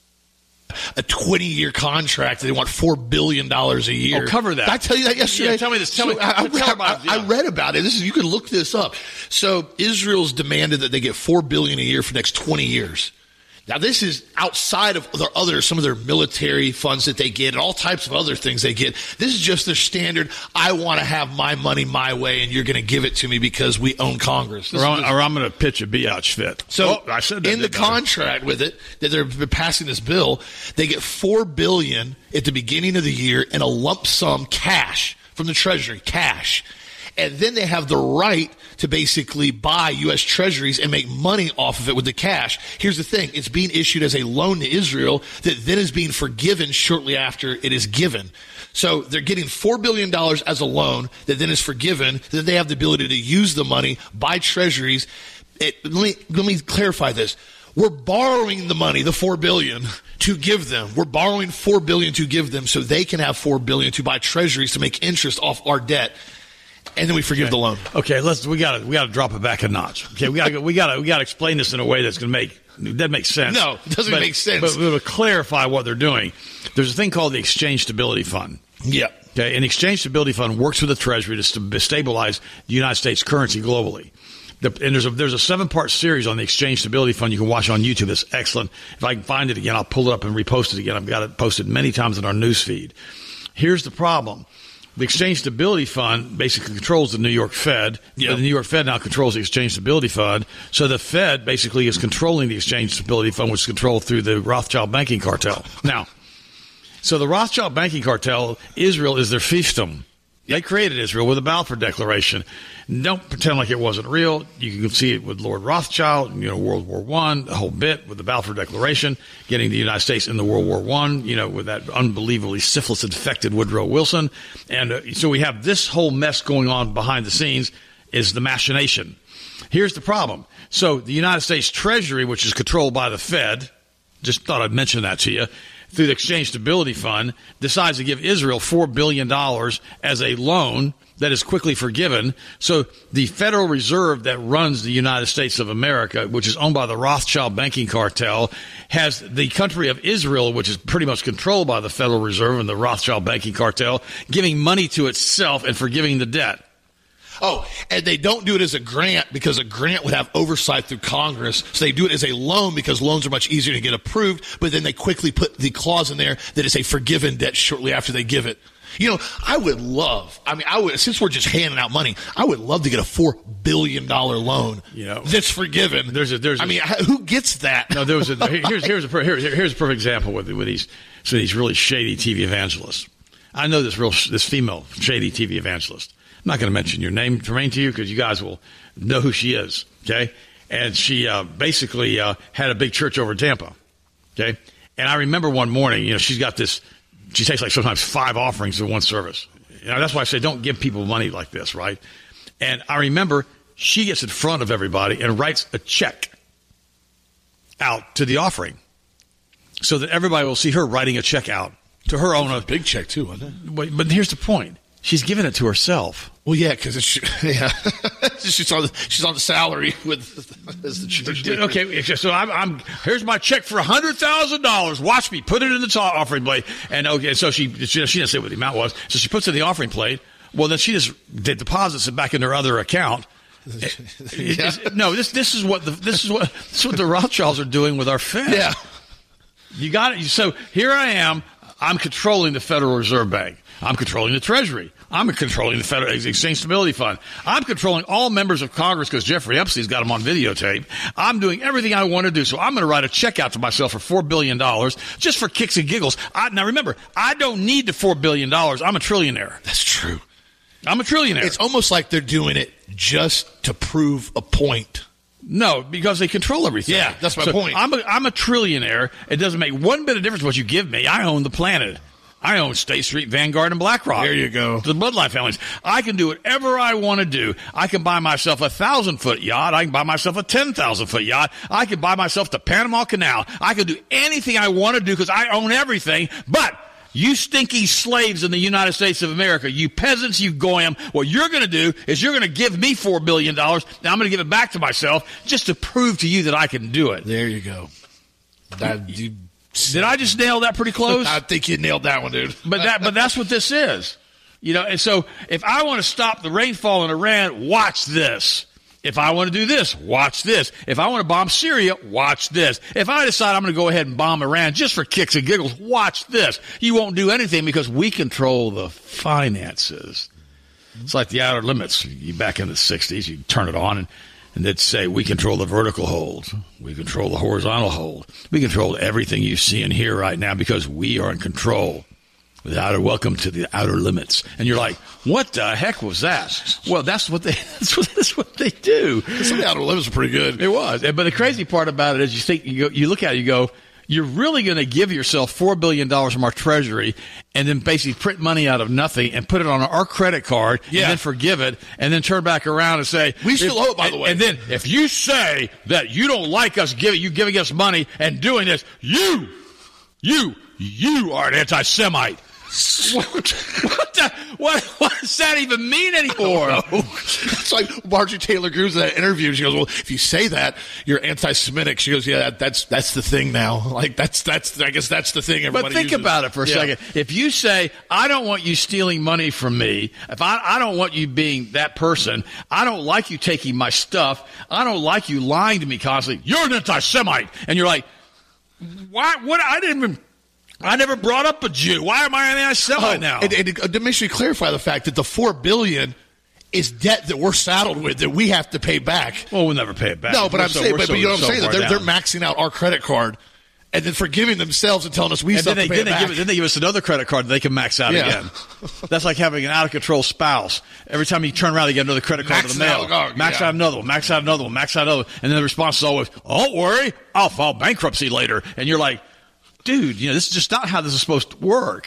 a twenty-year contract. They want four billion dollars a year. Oh, cover that. Did I tell you that yesterday? Yeah, tell me this. Tell so me. I, I, tell read, I, yeah. I read about it. This is you can look this up. So Israel's demanded that they get four billion dollars a year for the next twenty years. Now, this is outside of their other, some of their military funds that they get and all types of other things they get. This is just their standard, I want to have my money my way, and you're going to give it to me because we own Congress. Or I'm, or I'm going to pitch a biatch fit. So oh, I said that in the better. contract with it, that they're passing this bill, they get four billion dollars at the beginning of the year in a lump sum cash from the Treasury, cash. And then they have the right to basically buy U S treasuries and make money off of it with the cash. Here's the thing. It's being issued as a loan to Israel that then is being forgiven shortly after it is given. So they're getting four billion dollars as a loan that then is forgiven. Then they have the ability to use the money, buy treasuries. It, let me, let me clarify this. We're borrowing the money, the four billion dollars, to give them. We're borrowing four billion dollars to give them so they can have four billion dollars to buy treasuries to make interest off our debt. And then we forgive okay. the loan. Okay, let's we got to we got to drop it back a notch. Okay, we got to we got to we got to explain this in a way that's going to make that makes sense. No, it doesn't but, make sense. But, but to clarify what they're doing, there's a thing called the Exchange Stability Fund. Yeah. Okay, an Exchange Stability Fund works with the Treasury to st- stabilize the United States currency globally. The, and there's a there's a seven part series on the Exchange Stability Fund you can watch on YouTube. It's excellent. If I can find it again, I'll pull it up and repost it again. I've got it posted many times in our news feed. Here's the problem. The Exchange Stability Fund basically controls the New York Fed. Yep. But the New York Fed now controls the Exchange Stability Fund. So the Fed basically is controlling the Exchange Stability Fund, which is controlled through the Rothschild banking cartel. Now, so the Rothschild banking cartel, Israel is their fiefdom. They created Israel with the Balfour Declaration. Don't pretend like it wasn't real. You can see it with Lord Rothschild, you know, World War One, the whole bit with the Balfour Declaration, getting the United States in the World War One, you know, with that unbelievably syphilis-infected Woodrow Wilson. And uh, so we have this whole mess going on behind the scenes is the machination. Here's the problem. So the United States Treasury, which is controlled by the Fed, just thought I'd mention that to you, through the Exchange Stability Fund, decides to give Israel four billion dollars as a loan that is quickly forgiven. So the Federal Reserve that runs the United States of America, which is owned by the Rothschild banking cartel, has the country of Israel, which is pretty much controlled by the Federal Reserve and the Rothschild banking cartel, giving money to itself and forgiving the debt. Oh, and they don't do it as a grant because a grant would have oversight through Congress. So they do it as a loan because loans are much easier to get approved. But then they quickly put the clause in there that it's a forgiven debt shortly after they give it. You know, I would love, I mean, I would, since we're just handing out money, I would love to get a four billion dollars loan you know, that's forgiven. There's a, there's I a, mean, who gets that? No, there was a, here's, here's, a, here's, here's a perfect example with, with these, so these really shady T V evangelists. I know this real, this female shady T V evangelist. I'm not going to mention your name, Tremaine, to you because you guys will know who she is, okay? And she uh, basically uh, had a big church over in Tampa, okay? And I remember one morning, you know, she's got this, she takes like sometimes five offerings in one service. You know, that's why I say don't give people money like this, right? And I remember she gets in front of everybody and writes a check out to the offering so that everybody will see her writing a check out to her own. A big check, too, wasn't it? But, but here's the point. She's giving it to herself. Well, yeah, because yeah, she's on the, she's on the salary with as the church. Okay, so I'm, I'm here's my check for a hundred thousand dollars. Watch me put it in the offering plate, and okay, so she she, she didn't say what the amount was, so she puts it in the offering plate. Well, then she just deposits it back in her other account. yeah. No, this this is what the this is what this is what the Rothschilds are doing with our Fed. Yeah. You got it. So here I am. I'm controlling the Federal Reserve Bank. I'm controlling the Treasury. I'm controlling the Federal Exchange Stability Fund. I'm controlling all members of Congress because Jeffrey Epstein's got them on videotape. I'm doing everything I want to do. So I'm going to write a check out to myself for four billion dollars just for kicks and giggles. I, now, remember, I don't need the four billion dollars. I'm a trillionaire. That's true. I'm a trillionaire. It's almost like they're doing it just to prove a point. No, because they control everything. Yeah, that's my so point. I'm a, I'm a trillionaire. It doesn't make one bit of difference what you give me. I own the planet. I own State Street, Vanguard, and BlackRock. There you go. The Bloodline families. I can do whatever I want to do. I can buy myself a thousand-foot yacht. I can buy myself a ten thousand-foot yacht. I can buy myself the Panama Canal. I can do anything I want to do because I own everything. But you stinky slaves in the United States of America, you peasants, you goyim, what you're going to do is you're going to give me four billion dollars, and I'm going to give it back to myself just to prove to you that I can do it. There you go. That, you, Did I just nail that pretty close? I think you nailed that one, dude. But that, but that's what this is, you know. And so, if I want to stop the rainfall in Iran, watch this. If I want to do this, watch this. If I want to bomb Syria, watch this. If I decide I'm going to go ahead and bomb Iran just for kicks and giggles, watch this. You won't do anything because we control the finances. It's like the Outer Limits. You back in the sixties, you turn it on and. And they'd say, we control the vertical hold. We control the horizontal hold. We control everything you see and hear right now because we are in control. The outer, welcome to the Outer Limits. And you're like, what the heck was that? Well, that's what they, that's what, that's what they do. Some of the Outer Limits are pretty good. It was. But the crazy part about it is you think, you, go, you look at it, you go, you're really going to give yourself four billion dollars from our Treasury and then basically print money out of nothing and put it on our credit card yeah. and then forgive it and then turn back around and say, we still owe it, by the way. And then if you say that you don't like us giving, you giving us money and doing this, you, you, you are an anti-Semite. What, what, the, what, what does that even mean anymore? It's like Marjorie Taylor Greene in that interview. She goes, "Well, if you say that, you're anti-Semitic." She goes, "Yeah, that, that's that's the thing now. Like that's that's I guess that's the thing." Everybody but think uses. about it for a yeah. second. If you say, "I don't want you stealing money from me. If I I don't want you being that person. I don't like you taking my stuff. I don't like you lying to me constantly. You're an anti-Semite." And you're like, "Why? What? I didn't even." I never brought up a Jew. Why am I an anti-Semite oh, now? And, and to make sure you clarify the fact that the four billion dollars is debt that we're saddled with that we have to pay back. Well, we'll never pay it back. No, but we're I'm so, saying, but, so, but you know what I'm so saying? That they're, down. they're maxing out our credit card and then forgiving themselves and telling us we and still then have they, to pay then it they back. give, then they give us another credit card that they can max out yeah. again. That's like having an out-of-control spouse. Every time you turn around, they get another credit card Max to the mail. out, oh, max yeah. out another one, max out another one, max out another one. And then the response is always, oh, don't worry, I'll file bankruptcy later. And you're like, dude, you know, this is just not how this is supposed to work.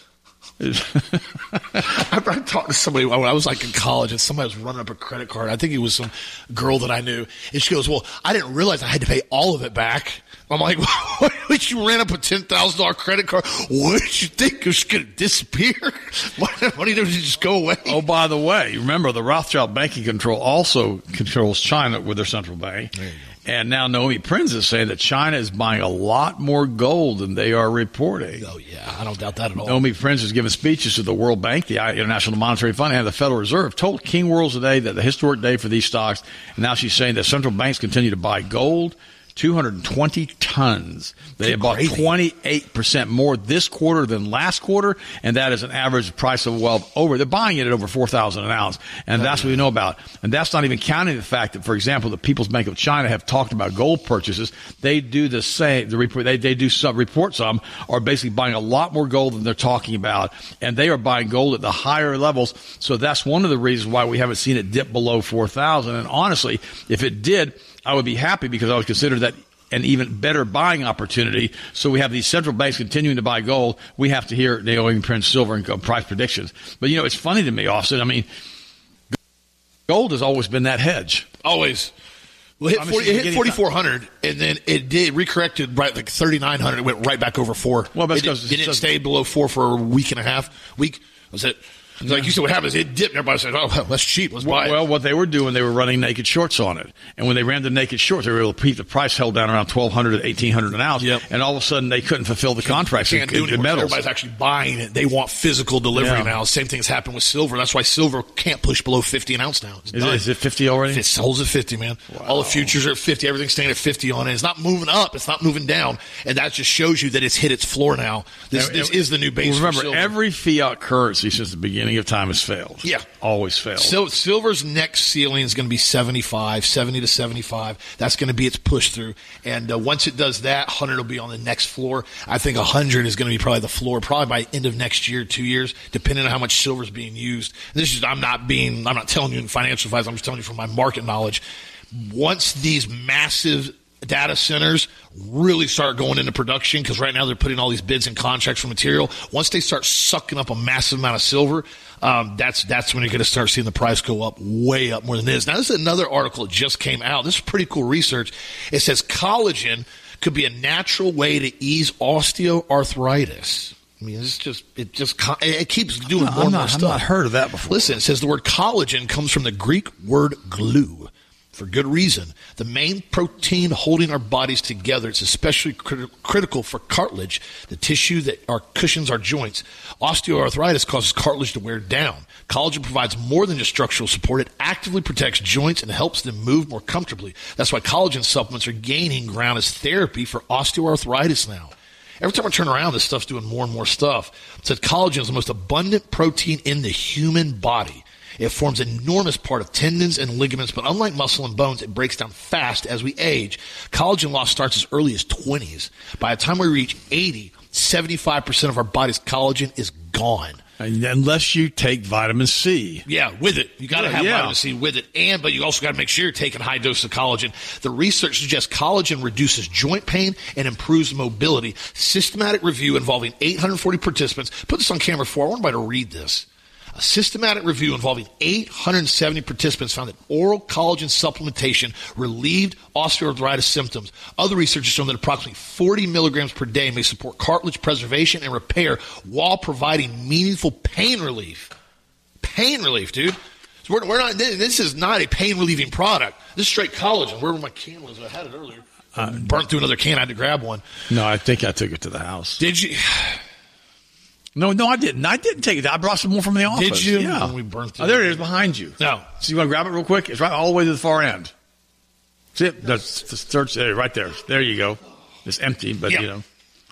I, I talked to somebody when I was like in college and somebody was running up a credit card. I think it was some girl that I knew. And she goes, well, I didn't realize I had to pay all of it back. I'm like, what? You ran up a ten thousand dollars credit card? What did you think? It was going to disappear? What, what did it just go away? Oh, by the way, remember the Rothschild Banking Control also controls China with their central bank. There you go. And now Naomi Prinz is saying that China is buying a lot more gold than they are reporting. Oh, yeah. I don't doubt that at all. Naomi Prinz has given speeches to the World Bank, the International Monetary Fund, and the Federal Reserve, told King Worlds today that the historic day for these stocks. And now she's saying that central banks continue to buy gold, two hundred twenty tons. They have bought twenty-eight percent more this quarter than last quarter, and that is an average price of, well, over. They're buying it at over four thousand an ounce, and that's what we know about. And that's not even counting the fact that, for example, the People's Bank of China have talked about gold purchases. They do the same. The report, they, they do some reports some are basically buying a lot more gold than they're talking about, and they are buying gold at the higher levels. So that's one of the reasons why we haven't seen it dip below four thousand. And honestly, if it did, I would be happy because I would consider that an even better buying opportunity. So we have these central banks continuing to buy gold. We have to hear Naomi Prinz silver and price predictions. But, you know, it's funny to me, Austin. I mean, gold has always been that hedge. Always. Well, it hit, forty, it hit forty-four hundred, and then it did recorrected right like thirty-nine hundred. It went right back over four. Well, but it, did, it didn't stay below four for a week and a half. Week was it? Like you said, what happens? It dipped, and everybody said, "Oh, well, that's cheap. Let's well, buy it." Well, what they were doing, they were running naked shorts on it, and when they ran the naked shorts, they were able to keep the price held down around twelve hundred to eighteen hundred an ounce. Yep. And all of a sudden, they couldn't fulfill the contracts. Can't do the anymore. metals. Everybody's actually buying it. They want physical delivery Yeah. now. Same thing's happened with silver. That's why silver can't push below fifty an ounce now. It's Is done. it, is it fifty already? It holds at fifty, man. Wow. All the futures are at fifty. Everything's staying at fifty on it. It's not moving up. It's not moving down. And that just shows you that it's hit its floor now. This, And- this and- is the new base. Remember, for silver. every fiat currency since the beginning of time has failed. Yeah. Always failed. So silver's next ceiling is going to be seventy-five, seventy to seventy-five. That's going to be its push through. And uh, once it does that, one hundred will be on the next floor. I think one hundred is going to be probably the floor, probably by end of next year, two years, depending on how much silver is being used. This is I'm not being I'm not telling you in financial advice. I'm just telling you from my market knowledge. Once these massive data centers really start going into production, because right now they're putting all these bids and contracts for material. Once they start sucking up a massive amount of silver, um, that's that's when you're going to start seeing the price go up way up more than this. Now, this is another article that just came out. This is pretty cool research. It says collagen could be a natural way to ease osteoarthritis. I mean, it's just it just it keeps doing I'm more and not, more I've stuff. not heard of that before. Listen, it says the word collagen comes from the Greek word glue. For good reason. The main protein holding our bodies together. It's especially crit- critical for cartilage, the tissue that our cushions our joints. Osteoarthritis causes cartilage to wear down. Collagen provides more than just structural support. It actively protects joints and helps them move more comfortably. That's why collagen supplements are gaining ground as therapy for osteoarthritis now. Every time I turn around, this stuff's doing more and more stuff. It says collagen is the most abundant protein in the human body. It forms an enormous part of tendons and ligaments, but unlike muscle and bones, it breaks down fast as we age. Collagen loss starts as early as twenties. By the time we reach eighty, seventy-five percent of our body's collagen is gone. And unless you take vitamin C. Yeah, with it. You got to Yeah, have yeah. vitamin C with it. And, but you also got to make sure you're taking high dose of collagen. The research suggests collagen reduces joint pain and improves mobility. Systematic review involving eight hundred forty participants. Put this on camera for. I want everybody to read this. A systematic review involving eight hundred seventy participants found that oral collagen supplementation relieved osteoarthritis symptoms. Other research has shown that approximately forty milligrams per day may support cartilage preservation and repair while providing meaningful pain relief. Pain relief, dude. So we're, we're not. This is not a pain relieving product. This is straight collagen. Wherever my can was, I had it earlier. Uh, burnt through another can. I had to grab one. No, I think I took it to the house. Did you? No, no, I didn't. I didn't take it. I brought some more from the office. Did you? Yeah. We burnt through oh, there it is behind you. No. So you want to grab it real quick? It's right all the way to the far end. See it? That's the search there, right there. There you go. It's empty, but Yeah. you know.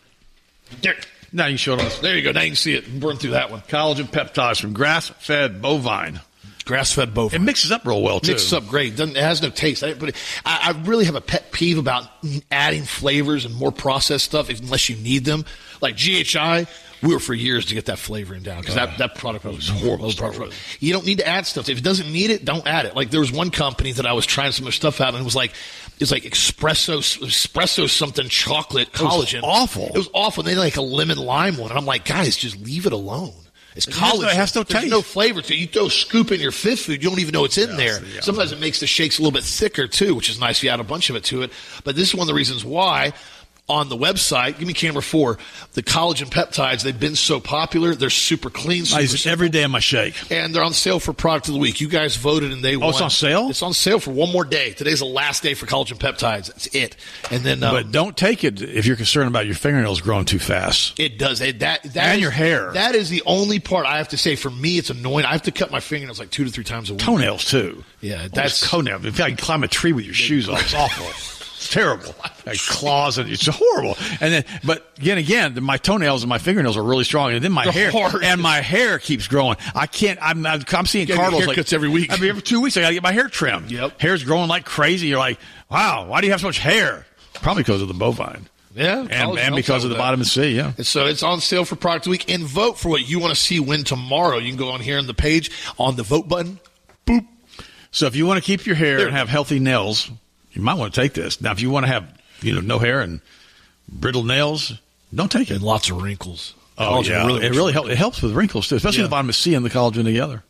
There. Now you can show it on us. There you go. Now you can see it. Burn through that one. Collagen peptides from grass-fed bovine. Grass-fed bovine. It mixes up real well, too. Mixes up great. Doesn't, it has no taste. I didn't put it. I, I really have a pet peeve about adding flavors and more processed stuff unless you need them. Like G H I, we were for years to get that flavoring down because that, that product was horrible. Product. You don't need to add stuff. If it doesn't need it, don't add it. Like there was one company that I was trying some of their stuff out, and it was like it's like espresso, espresso something chocolate collagen. It was awful. It was awful. And they had like a lemon lime one, and I'm like, guys, just leave it alone. It's It has collagen. no- it has no There's taste. no flavor to it. You throw a scoop in your fifth food, you don't even know it's in Yeah, there. yeah. Sometimes it makes the shakes a little bit thicker too, which is nice if you add a bunch of it to it. But this is one of the reasons why on the website, give me camera four, the collagen peptides, they've been so popular. They're super clean. Super I use it every day in my shake. and they're on sale for product of the week. You guys voted and they won. Oh, it's on sale? It's on sale for one more day. Today's the last day for collagen peptides. That's it. And then, um, But don't take it if you're concerned about your fingernails growing too fast. it does. It, that, that And is- your hair. That is the only part I have to say. For me, it's annoying. I have to cut my fingernails like two to three times a week. Toenails, too. Yeah, That's that's toenails. In fact, you can climb a tree with your shoes off. It's awful. It's terrible. Like claws, and it's horrible. And then, but again, again, my toenails and my fingernails are really strong, and then my They're hair hard. and my hair keeps growing. I can't. I'm. I'm, I'm seeing You gotta get Carlos like haircuts every week. I mean, every two weeks I got to get my hair trimmed. Yep. Hair's growing like crazy. You're like, wow, why do you have so much hair? Probably because of the bovine. Yeah, and, collagen and helps because out of the with that. vitamin C. Yeah. And so it's on sale for product of the week. And vote for what you want to see win tomorrow. You can go on here on the page on the vote button. Boop. So if you want to keep your hair There. and have healthy nails, you might want to take this. Now, if you want to have, you know, no hair and brittle nails, don't take it. And lots of wrinkles. Oh, Collagen yeah. really it works really for helps. It helps with wrinkles, too, especially Yeah. the vitamin C and the collagen together.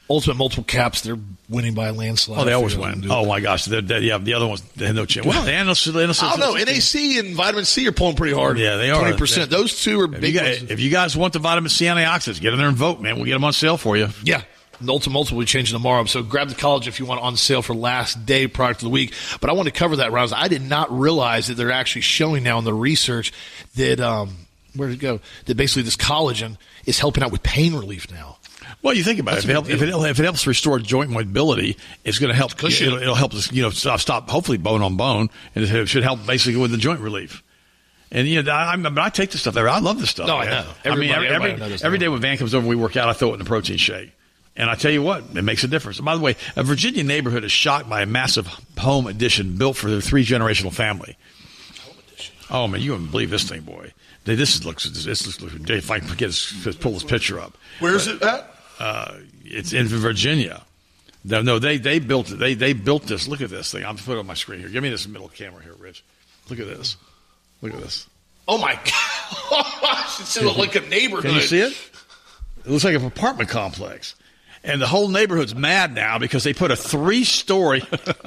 Ultimate Multiple Caps, they're winning by a landslide. Oh, they always win. Oh, my gosh. They're, they're, yeah, the other ones, they had no chance. Well, the N C, I don't know. N A C and Vitamin C are pulling pretty hard. Yeah, they are. twenty percent. They, Those two are if big you guys, ones. If you guys want the Vitamin C antioxidants, get in there and vote, man. We'll get them on sale for you. Yeah. The Ultimate Multiple will be changing tomorrow. So grab the college if you want on sale for last day product of the week. But I want to cover that, Rouse. I did not realize that they're actually showing now in the research that, um, where did it go? That basically this collagen is helping out with pain relief now. Well, you think about it. If it, help, if, it, if it helps restore joint mobility, it's going to help. It'll, it'll help us, you know, stop, stop, hopefully, bone on bone, and it should help basically with the joint relief. And you know, I, I, I take this stuff. I love this stuff. No, man. I know. Everybody, I mean, every every, every day when Van comes over, we work out. I throw it in a protein shake, and I tell you what, it makes a difference. And by the way, a Virginia neighborhood is shocked by a massive home addition built for their three generational family. Home addition. Oh man, you wouldn't believe this thing, boy. This is, looks. This looks. If I can get this, pull this picture up. Where's but, it at? Uh, it's in Virginia. No, no, they they built it. They they built this. Look at this thing. I'm putting it on my screen here. Give me this middle camera here, Rich. Look at this. Look at this. Oh my gosh! It's in like a neighborhood. Can you see it? It looks like an apartment complex, and the whole neighborhood's mad now because they put a three-story.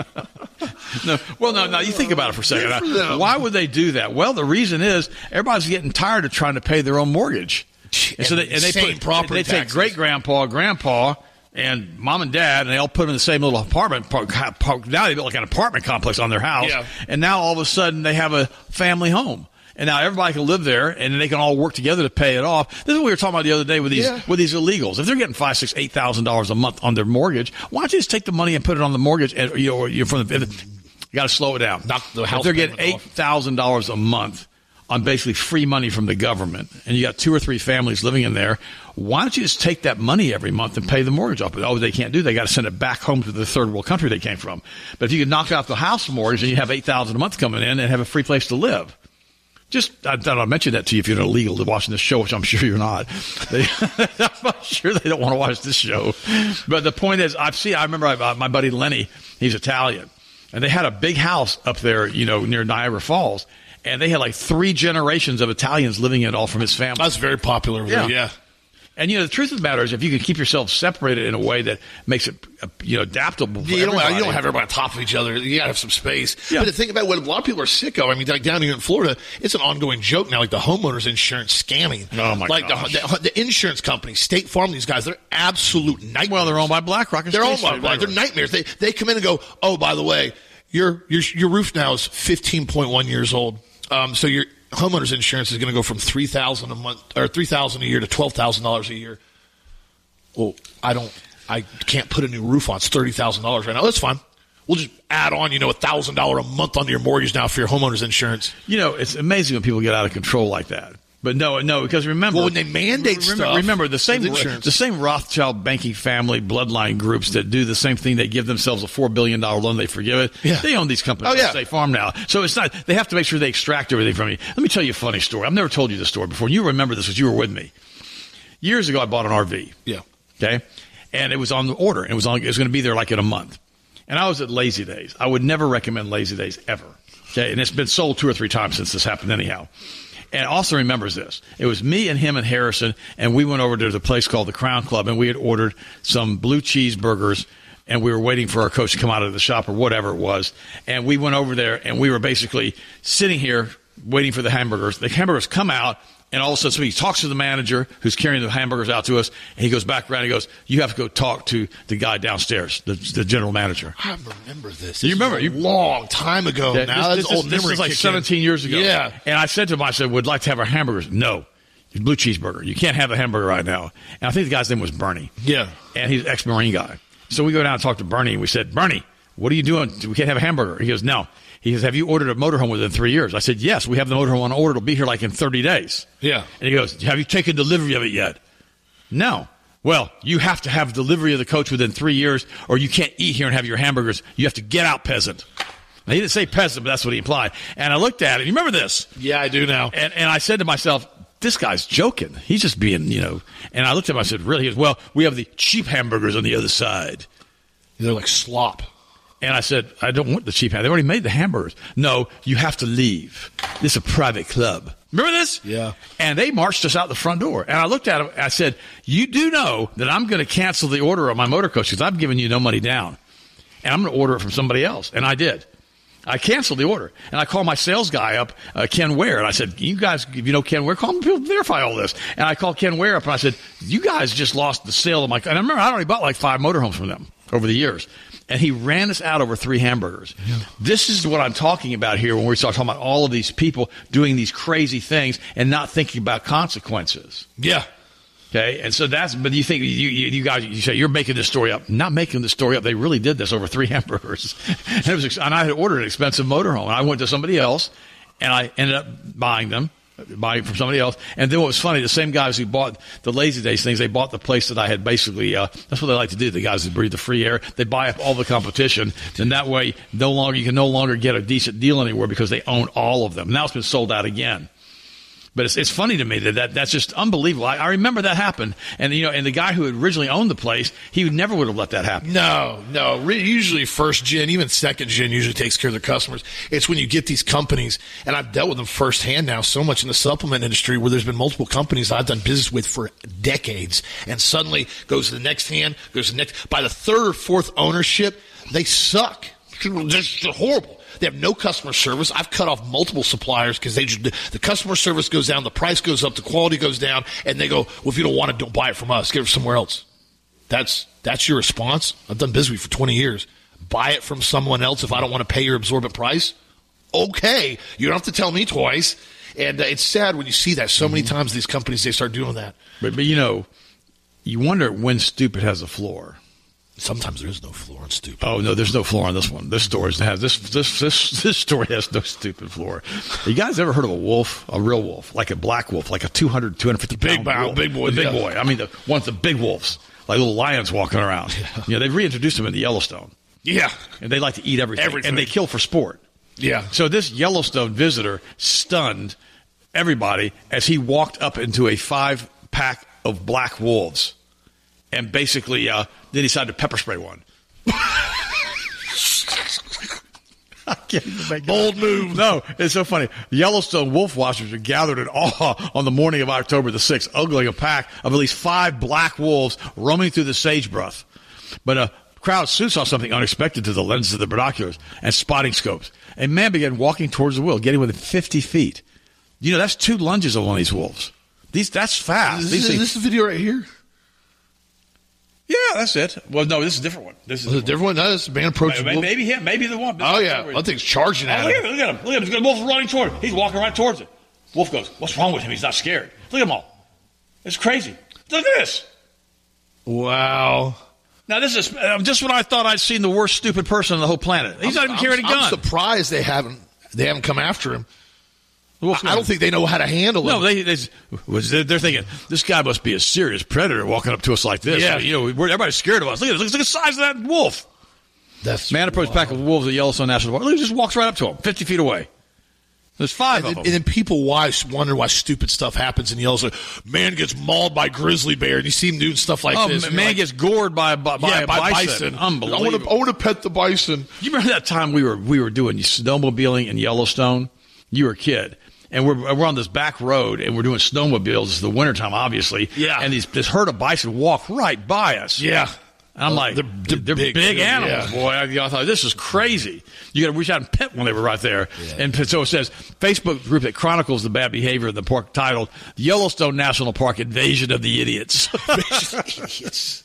no, well, no, no. You think about it for a second. For Why would they do that? Well, the reason is everybody's getting tired of trying to pay their own mortgage. And so they, and they, put, property they take great grandpa, grandpa, and mom and dad, and they all put them in the same little apartment. Now they built like an apartment complex on their house, yeah. And now all of a sudden they have a family home, and now everybody can live there, and they can all work together to pay it off. This is what we were talking about the other day with these yeah. with these illegals. If they're getting five, six, eight thousand dollars a month on their mortgage, why don't you just take the money and put it on the mortgage? And you know, you're from the, you got to slow it down. Not the house. If they're getting eight thousand dollars a month on basically free money from the government, and you got two or three families living in there, why don't you just take that money every month and pay the mortgage off? But, oh, they can't do that. They got to send it back home to the third world country they came from. But if you could knock out the house mortgage and you have eight thousand dollars a month coming in and have a free place to live. Just, I thought I'd mention that to you if you're illegal to watching this show, which I'm sure you're not. They, I'm sure they don't want to watch this show. But the point is, I've seen, I remember I, my buddy Lenny, he's Italian, and they had a big house up there, you know, near Niagara Falls. And they had like three generations of Italians living in it, all from his family. That's very popular. Yeah. yeah. And, you know, the truth of the matter is if you can keep yourself separated in a way that makes it, uh, you know, adaptable for yeah, you, don't, everybody. you don't have everybody on top of each other. You got to have some space. Yeah. But the thing about what a lot of people are sick of, I mean, like down here in Florida, it's an ongoing joke now, like the homeowners insurance scamming. Oh, my like gosh. The, the, the insurance companies, State Farm, these guys, they're absolute nightmares. Well, they're owned by BlackRock. And they're owned by BlackRock. They're nightmares. They, they come in and go, oh, by the way, your, your, your roof now is fifteen point one years old. Um, so your homeowners insurance is going to go from three thousand dollars a month or three thousand dollars a year to twelve thousand dollars a year. Well, I don't, I can't put a new roof on. It's thirty thousand dollars right now. That's fine. We'll just add on, you know, one thousand dollars a month onto your mortgage now for your homeowner's insurance. You know, it's amazing when people get out of control like that. But no, no, because remember, well, when they mandate remember, stuff, remember the same the same Rothschild banking family bloodline groups that do the same thing. They give themselves a four billion dollars loan, they forgive it. Yeah. They own these companies. Oh, yeah. State Farm now, so it's not. They have to make sure they extract everything from you. Let me tell you a funny story. I've never told you this story before. You remember this because you were with me years ago. I bought an R V. Yeah. Okay, and it was on the order. And it was on. It was going to be there like in a month. And I was at Lazy Days. I would never recommend Lazy Days ever. Okay, and it's been sold two or three times since this happened. Anyhow. And also remembers this. It was me and him and Harrison, and we went over to the place called the Crown Club, and we had ordered some blue cheeseburgers, and we were waiting for our coach to come out of the shop or whatever it was. And we went over there, and we were basically sitting here waiting for the hamburgers. The hamburgers come out, and all of a sudden, so he talks to the manager who's carrying the hamburgers out to us, and he goes back around and he goes, you have to go talk to the guy downstairs, the, the general manager. I remember this. this you remember? A long time ago that, now. This, this, this was like seventeen years ago. Yeah. And I said to him, I said, would like to have our hamburgers. No. Blue cheeseburger. You can't have a hamburger right now. And I think the guy's name was Bernie. Yeah. And he's an ex-Marine guy. So we go down and talk to Bernie, and we said, Bernie, what are you doing? We can't have a hamburger. He goes, no. He says, have you ordered a motorhome within three years? I said, yes, we have the motorhome on order. It'll be here like in thirty days. Yeah. And he goes, have you taken delivery of it yet? No. Well, you have to have delivery of the coach within three years or you can't eat here and have your hamburgers. You have to get out, peasant. Now, he didn't say peasant, but that's what he implied. And I looked at it. You remember this? Yeah, I do now. And, and I said to myself, this guy's joking. He's just being, you know. And I looked at him. I said, really? He goes, well, we have the cheap hamburgers on the other side. They're like slop. And I said, I don't want the cheap hamburgers. They already made the hamburgers. No, you have to leave. This is a private club. Remember this? Yeah. And they marched us out the front door. And I looked at them. I said, you do know that I'm going to cancel the order on my motor coach because I've given you no money down. And I'm going to order it from somebody else. And I did. I canceled the order. And I called my sales guy up, uh, Ken Ware. And I said, you guys, if you know Ken Ware, call him to verify all this. And I called Ken Ware up and I said, you guys just lost the sale of my – and I remember I already bought like five motorhomes from them over the years. And he ran us out over three hamburgers. Yeah. This is what I'm talking about here when we start talking about all of these people doing these crazy things and not thinking about consequences. Yeah. Okay, and so that's, but you think, you, you, you guys, you say, you're making this story up. Not making this story up. They really did this over three hamburgers. and, it was, and I had ordered an expensive motorhome. And I went to somebody else, and I ended up buying them, buying from somebody else. And then what was funny, the same guys who bought the Lazy Days things, they bought the place that I had basically, uh, that's what they like to do, the guys that breathe the free air. They buy up all the competition, and that way, no longer you can no longer get a decent deal anywhere because they own all of them. Now it's been sold out again. But it's, it's funny to me that, that that's just unbelievable. I, I remember that happened. And, you know, and the guy who had originally owned the place, he would never would have let that happen. No, no. Re- usually first gen, even second gen usually takes care of their customers. It's when you get these companies, and I've dealt with them firsthand now so much in the supplement industry where there's been multiple companies I've done business with for decades. And suddenly goes to the next hand, goes to the next. By the third or fourth ownership, they suck. They're just horrible. They have no customer service. I've cut off multiple suppliers because they just, the customer service goes down, the price goes up, the quality goes down, and they go, well, if you don't want it, don't buy it from us. Get it from somewhere else. That's that's your response? I've done business for twenty years. Buy it from someone else if I don't want to pay your absorbent price? Okay. You don't have to tell me twice. And uh, it's sad when you see that so many times these companies, they start doing that. But, but you know, you wonder when stupid has a floor. Sometimes there is no floor on stupid. Oh no, there's no floor on this one. This story has this this this this story has no stupid floor. You guys ever heard of a wolf, a real wolf, like a black wolf, like a two hundred, two fifty big pound boy, big boy, the big yeah. boy. I mean, the ones the big wolves, like little lions walking around. Yeah. You know, they've reintroduced them into Yellowstone. Yeah, and they like to eat everything, everything. and they kill for sport. Yeah. So this Yellowstone visitor stunned everybody as he walked up into a five pack of black wolves, and basically uh, they decided to pepper spray one. I can't even make Bold move. No, it's so funny. Yellowstone wolf watchers are gathered in awe on the morning of October the sixth, ogling a pack of at least five black wolves roaming through the sagebrush. But a crowd soon saw something unexpected through the lenses of the binoculars and spotting scopes. A man began walking towards the wolf, getting within fifty feet. You know, that's two lunges of one of these wolves. These That's fast. Is these this, things, is this the video right here? Yeah, that's it. Well, no, this is a different one. This is a different one. No, this man approaches. Maybe, maybe him. Maybe the one. Oh yeah, that thing's charging at oh, look him. At him. Look at him. Look at him. The wolf's running toward him. He's walking right towards it. Wolf goes, "What's wrong with him? He's not scared. Look at him all. It's crazy. Look at this. Wow." Now this is uh, just when I thought I'd seen the worst stupid person on the whole planet. He's I'm, not even carrying I'm, a gun. I'm surprised they haven't. They haven't come after him. I, I don't think they know how to handle him. No, they, they they're thinking this guy must be a serious predator walking up to us like this. Yeah. You know, we're, everybody's scared of us. Look at this. Look at the size of that wolf. That's man approached a pack of wolves at Yellowstone National Park. Look, he just walks right up to him, fifty feet away. There's five and of then, them. And then people why, wonder why stupid stuff happens in Yellowstone. Man gets mauled by grizzly bear, and you see him doing stuff like oh, this. Man, man like, gets gored by, by, yeah, a by bison. bison. Unbelievable. I want to I want to pet the bison. You remember that time we were we were doing snowmobiling in Yellowstone? You were a kid. And we're we're on this back road, and we're doing snowmobiles. It's the wintertime, obviously. Yeah. And these, this herd of bison walk right by us. Yeah. And I'm like, they're, they're, they're big, big animals, yeah. boy. I, I thought, this is crazy. You got to reach out and pet when they were right there. Yeah. And so it says, Facebook group that chronicles the bad behavior of the park titled Yellowstone National Park Invasion of the Idiots. Idiots.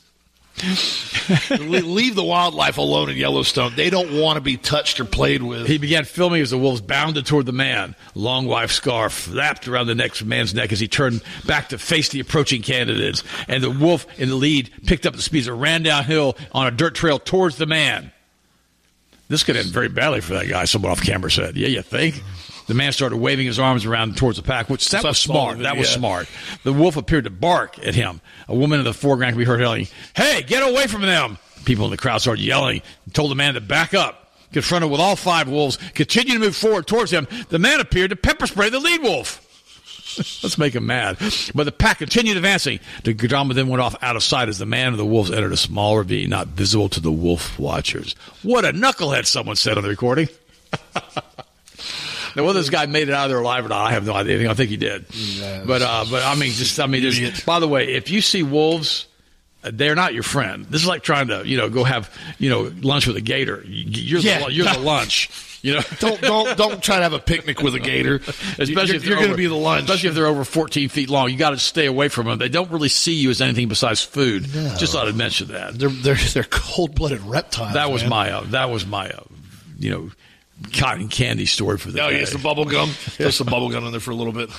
Leave the wildlife alone in Yellowstone. They don't want to be touched or played with. He began filming as the wolves bounded toward the man. Long white scarf flapped around the next man's neck as he turned back to face the approaching candidates. And the wolf in the lead picked up the speed and ran downhill on a dirt trail towards the man. This could end very badly for that guy, someone off camera said. Yeah, you think? The man started waving his arms around towards the pack, which that was smart. That was smart. The wolf appeared to bark at him. A woman in the foreground could be heard yelling, "Hey, get away from them!" People in the crowd started yelling and told the man to back up. Confronted with all five wolves, continued to move forward towards him. The man appeared to pepper spray the lead wolf. Let's make him mad. But the pack continued advancing. The drama then went off out of sight as the man of the wolves entered a small ravine not visible to the wolf watchers. What a knucklehead, someone said on the recording. Now, whether this guy made it out of there alive or not, I have no idea. I think he did. Yes. But, uh, but I mean, just, I mean, just, by the way, if you see wolves, they're not your friend. This is like trying to, you know, go have, you know, lunch with a gator. You're, yeah. the, you're the lunch. You know, don't don't don't try to have a picnic with a gator, especially you're, if you're going to be the lunch. Especially if they're over fourteen feet long, you got to stay away from them. They don't really see you as anything besides food. No. Just thought I'd mention that. They're they're they're cold blooded reptiles. That was man. my uh, that was my uh, you know. cotton candy story for the oh, day. yes, the bubble gum. There's some bubble gum in there for a little bit.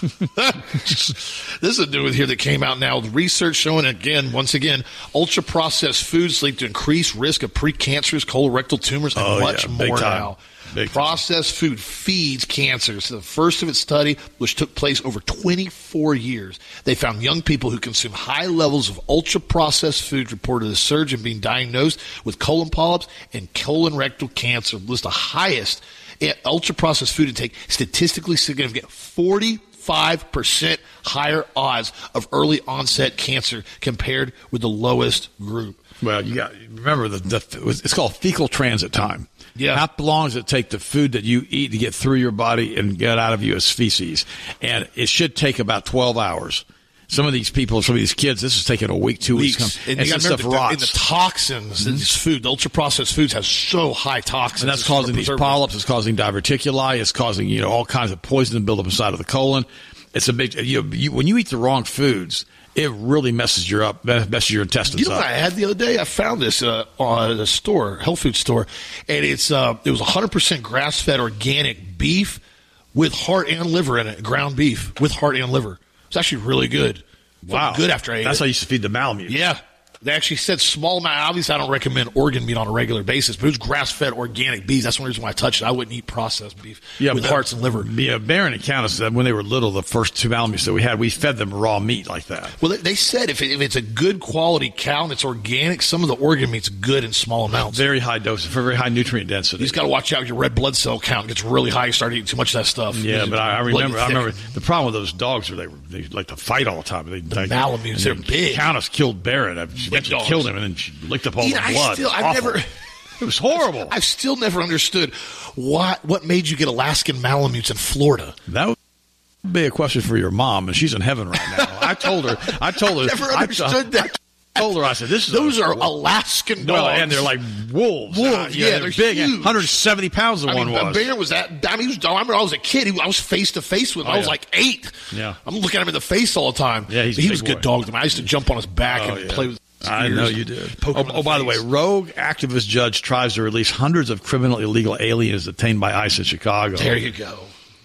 This is a new one here that came out now. Research showing, again, once again, ultra-processed foods lead to increased risk of precancerous colorectal tumors and oh, much yeah. Big more time. now. Big Processed time. Food feeds cancer. So the first of its study, which took place over twenty-four years, they found young people who consume high levels of ultra-processed food reported a surge in being diagnosed with colon polyps and colon rectal cancer. Was the highest ultra-processed food intake, statistically significant, forty-five percent higher odds of early onset cancer compared with the lowest group. Well, you got remember the, the it's called fecal transit time. Yeah. How long does it take the food that you eat to get through your body and get out of you as feces? And it should take about twelve hours. Some of these people, some of these kids, this is taking a week, two weeks. weeks and and you stuff the, rots. And the toxins mm-hmm. in this food, the ultra-processed foods have so high toxins. And that's causing these polyps. It's causing diverticuli. It's causing, you know, all kinds of poison to build up inside of the colon. It's a big, you know, you, when you eat the wrong foods, it really messes you up, messes your intestines up. You know up. what I had the other day? I found this uh, on a store, health food store, and it's uh, it was one hundred percent grass-fed organic beef with heart and liver in it, ground beef with heart and liver. It's actually really good. Wow. Good after I ate That's it. how you used to feed the Malamute. Yeah. They actually said small amount. Obviously, I don't recommend organ meat on a regular basis, but it was grass-fed organic beef. That's one reason why I touched it. I wouldn't eat processed beef yeah, with but, hearts and liver. Yeah, Barron and Countess said when they were little, the first two Malamutes that we had, we fed them raw meat like that. Well, they, they said if, it, if it's a good quality cow and it's organic, some of the organ meat's good in small amounts. Very high dose, very high nutrient density. You just got to watch out. Your red blood cell count gets really high. You start eating too much of that stuff. Yeah, but I, I remember. I remember the problem with those dogs were they were they like to fight all the time. They, the like, Malamutes, they're big. Countess killed Barron. She actually killed him, and then she licked up all you the know, blood. I still, it, I've never, it was horrible. I've still never understood what what made you get Alaskan Malamutes in Florida. That would be a question for your mom, and she's in heaven right now. I told her. I told her. I never understood I, that. I told her. I said, "This is those a, are Alaskan dogs, well, and they're like wolves. Wolves, uh, yeah, yeah, they're, they're big. huge. one hundred seventy pounds. The I one mean, was. Barron was that. I mean, he was, I remember I was a kid. He, I was face to face with him. Oh, I was yeah. like eight. Yeah, I'm looking at him in the face all the time. Yeah, he's he a was a big good boy. dog to me. I used to jump on his back oh, and yeah. play with. I know you did. Oh, oh the by the way, rogue activist judge tries to release hundreds of criminal illegal aliens detained by ICE in Chicago. There you go.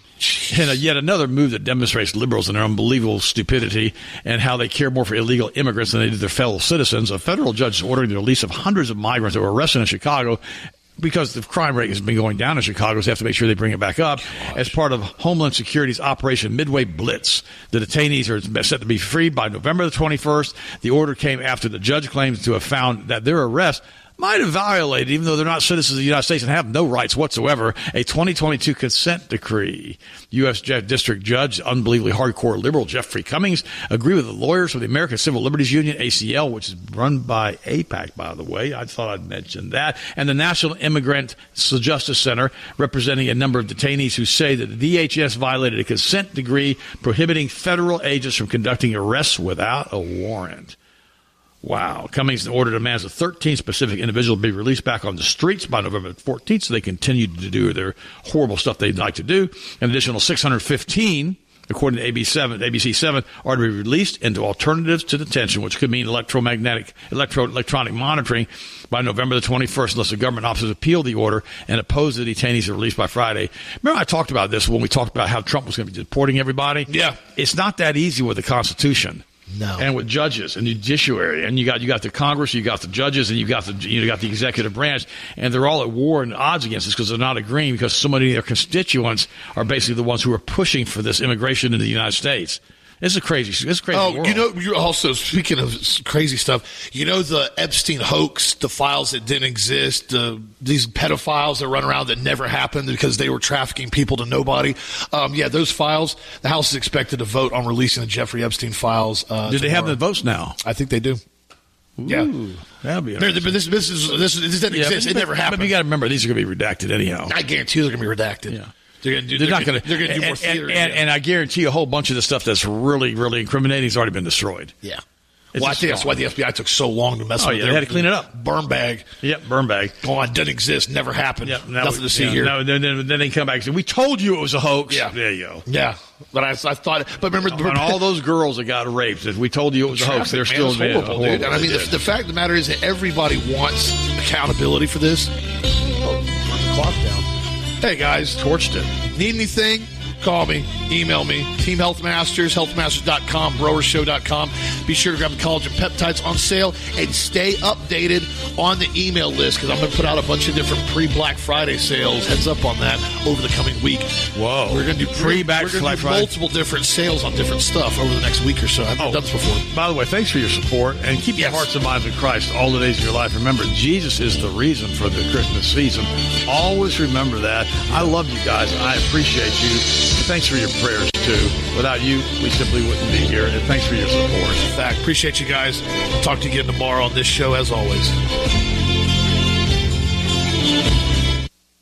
And uh, yet another move that demonstrates liberals and their unbelievable stupidity and how they care more for illegal immigrants than they do their fellow citizens. A federal judge is ordering the release of hundreds of migrants that were arrested in Chicago because the crime rate has been going down in Chicago, so they have to make sure they bring it back up. Gosh. As part of Homeland Security's Operation Midway Blitz. The detainees are set to be freed by November the twenty-first. The order came after the judge claims to have found that their arrest might have violated, even though they're not citizens of the United States and have no rights whatsoever, a twenty twenty-two consent decree. U S District Judge, unbelievably hardcore liberal Jeffrey Cummings, agreed with the lawyers for the American Civil Liberties Union, A C L, which is run by AIPAC, by the way. I thought I'd mention that. And the National Immigrant Justice Center, representing a number of detainees who say that the D H S violated a consent decree prohibiting federal agents from conducting arrests without a warrant. Wow. Cummings order demands that thirteen specific individuals be released back on the streets by November fourteenth so they continue to do their horrible stuff they'd like to do. An additional six hundred fifteen, according to A B C seven, are to be released into alternatives to detention, which could mean electromagnetic, electro, electronic monitoring by November the twenty-first, unless the government officers appeal the order and oppose the detainees are released by Friday. Remember I talked about this when we talked about how Trump was going to be deporting everybody? Yeah. It's not that easy with the Constitution. No. And with judges and the judiciary, and you got you got the Congress, you got the judges, and you got the you got the executive branch, and they're all at war and odds against us because they're not agreeing because so many of their constituents are basically the ones who are pushing for this immigration into the United States. It's a crazy, it's a crazy Oh, world. you know, you're also, speaking of crazy stuff, you know the Epstein hoax, the files that didn't exist, the, these pedophiles that run around that never happened because they were trafficking people to nobody. Um, yeah, those files, the House is expected to vote on releasing the Jeffrey Epstein files. Uh, Do they have tomorrow. the votes now? I think they do. Ooh, Yeah. that'll be No, interesting. but this, this, is, this, this doesn't Yeah, exist. but, It never happened. But you got to remember, these are going to be redacted anyhow. I guarantee you they're going to be redacted. Yeah. They're going to do. They're, They're, not going going to. They're going to do more and, theater. And, and, yeah. and I guarantee a whole bunch of the stuff that's really, really incriminating has already been destroyed. yeah. It's Well, I just think that's gone. why the F B I took so long to mess Oh, with it. yeah, they had to clean it up. Burn bag. Yep, burn bag. Go on, doesn't exist. Never happened. Yep, now Nothing we- to see yeah, here. now- then, then, then they come back and say, we told you it was a hoax. Yeah. There you go. Yeah, but I, I thought. But remember, And all those girls that got raped, if we told you it was a hoax, they're Traffic, still man, being it's horrible, dude. And I mean, the, the fact of the matter is that everybody wants accountability for this. Oh, turn the clock down. Hey guys, torched it. need anything? Call me, email me, Team Health Masters, health masters dot com, brower show dot com. Be sure to grab the collagen peptides on sale and stay updated on the email list because I'm going to put out a bunch of different pre-Black Friday sales. Heads up on that over the coming week. Whoa. We're going to do Pre-Black we're gonna do Friday? multiple different sales on different stuff over the next week or so. I haven't Oh. done this before. By the way, thanks for your support, and keep your Yes. hearts and minds in Christ all the days of your life. Remember, Jesus is the reason for the Christmas season. Always remember that. I love you guys. I appreciate you. And thanks for your prayers, too. Without you, we simply wouldn't be here. And thanks for your support. In fact, appreciate you guys. Talk to you again tomorrow on this show as always.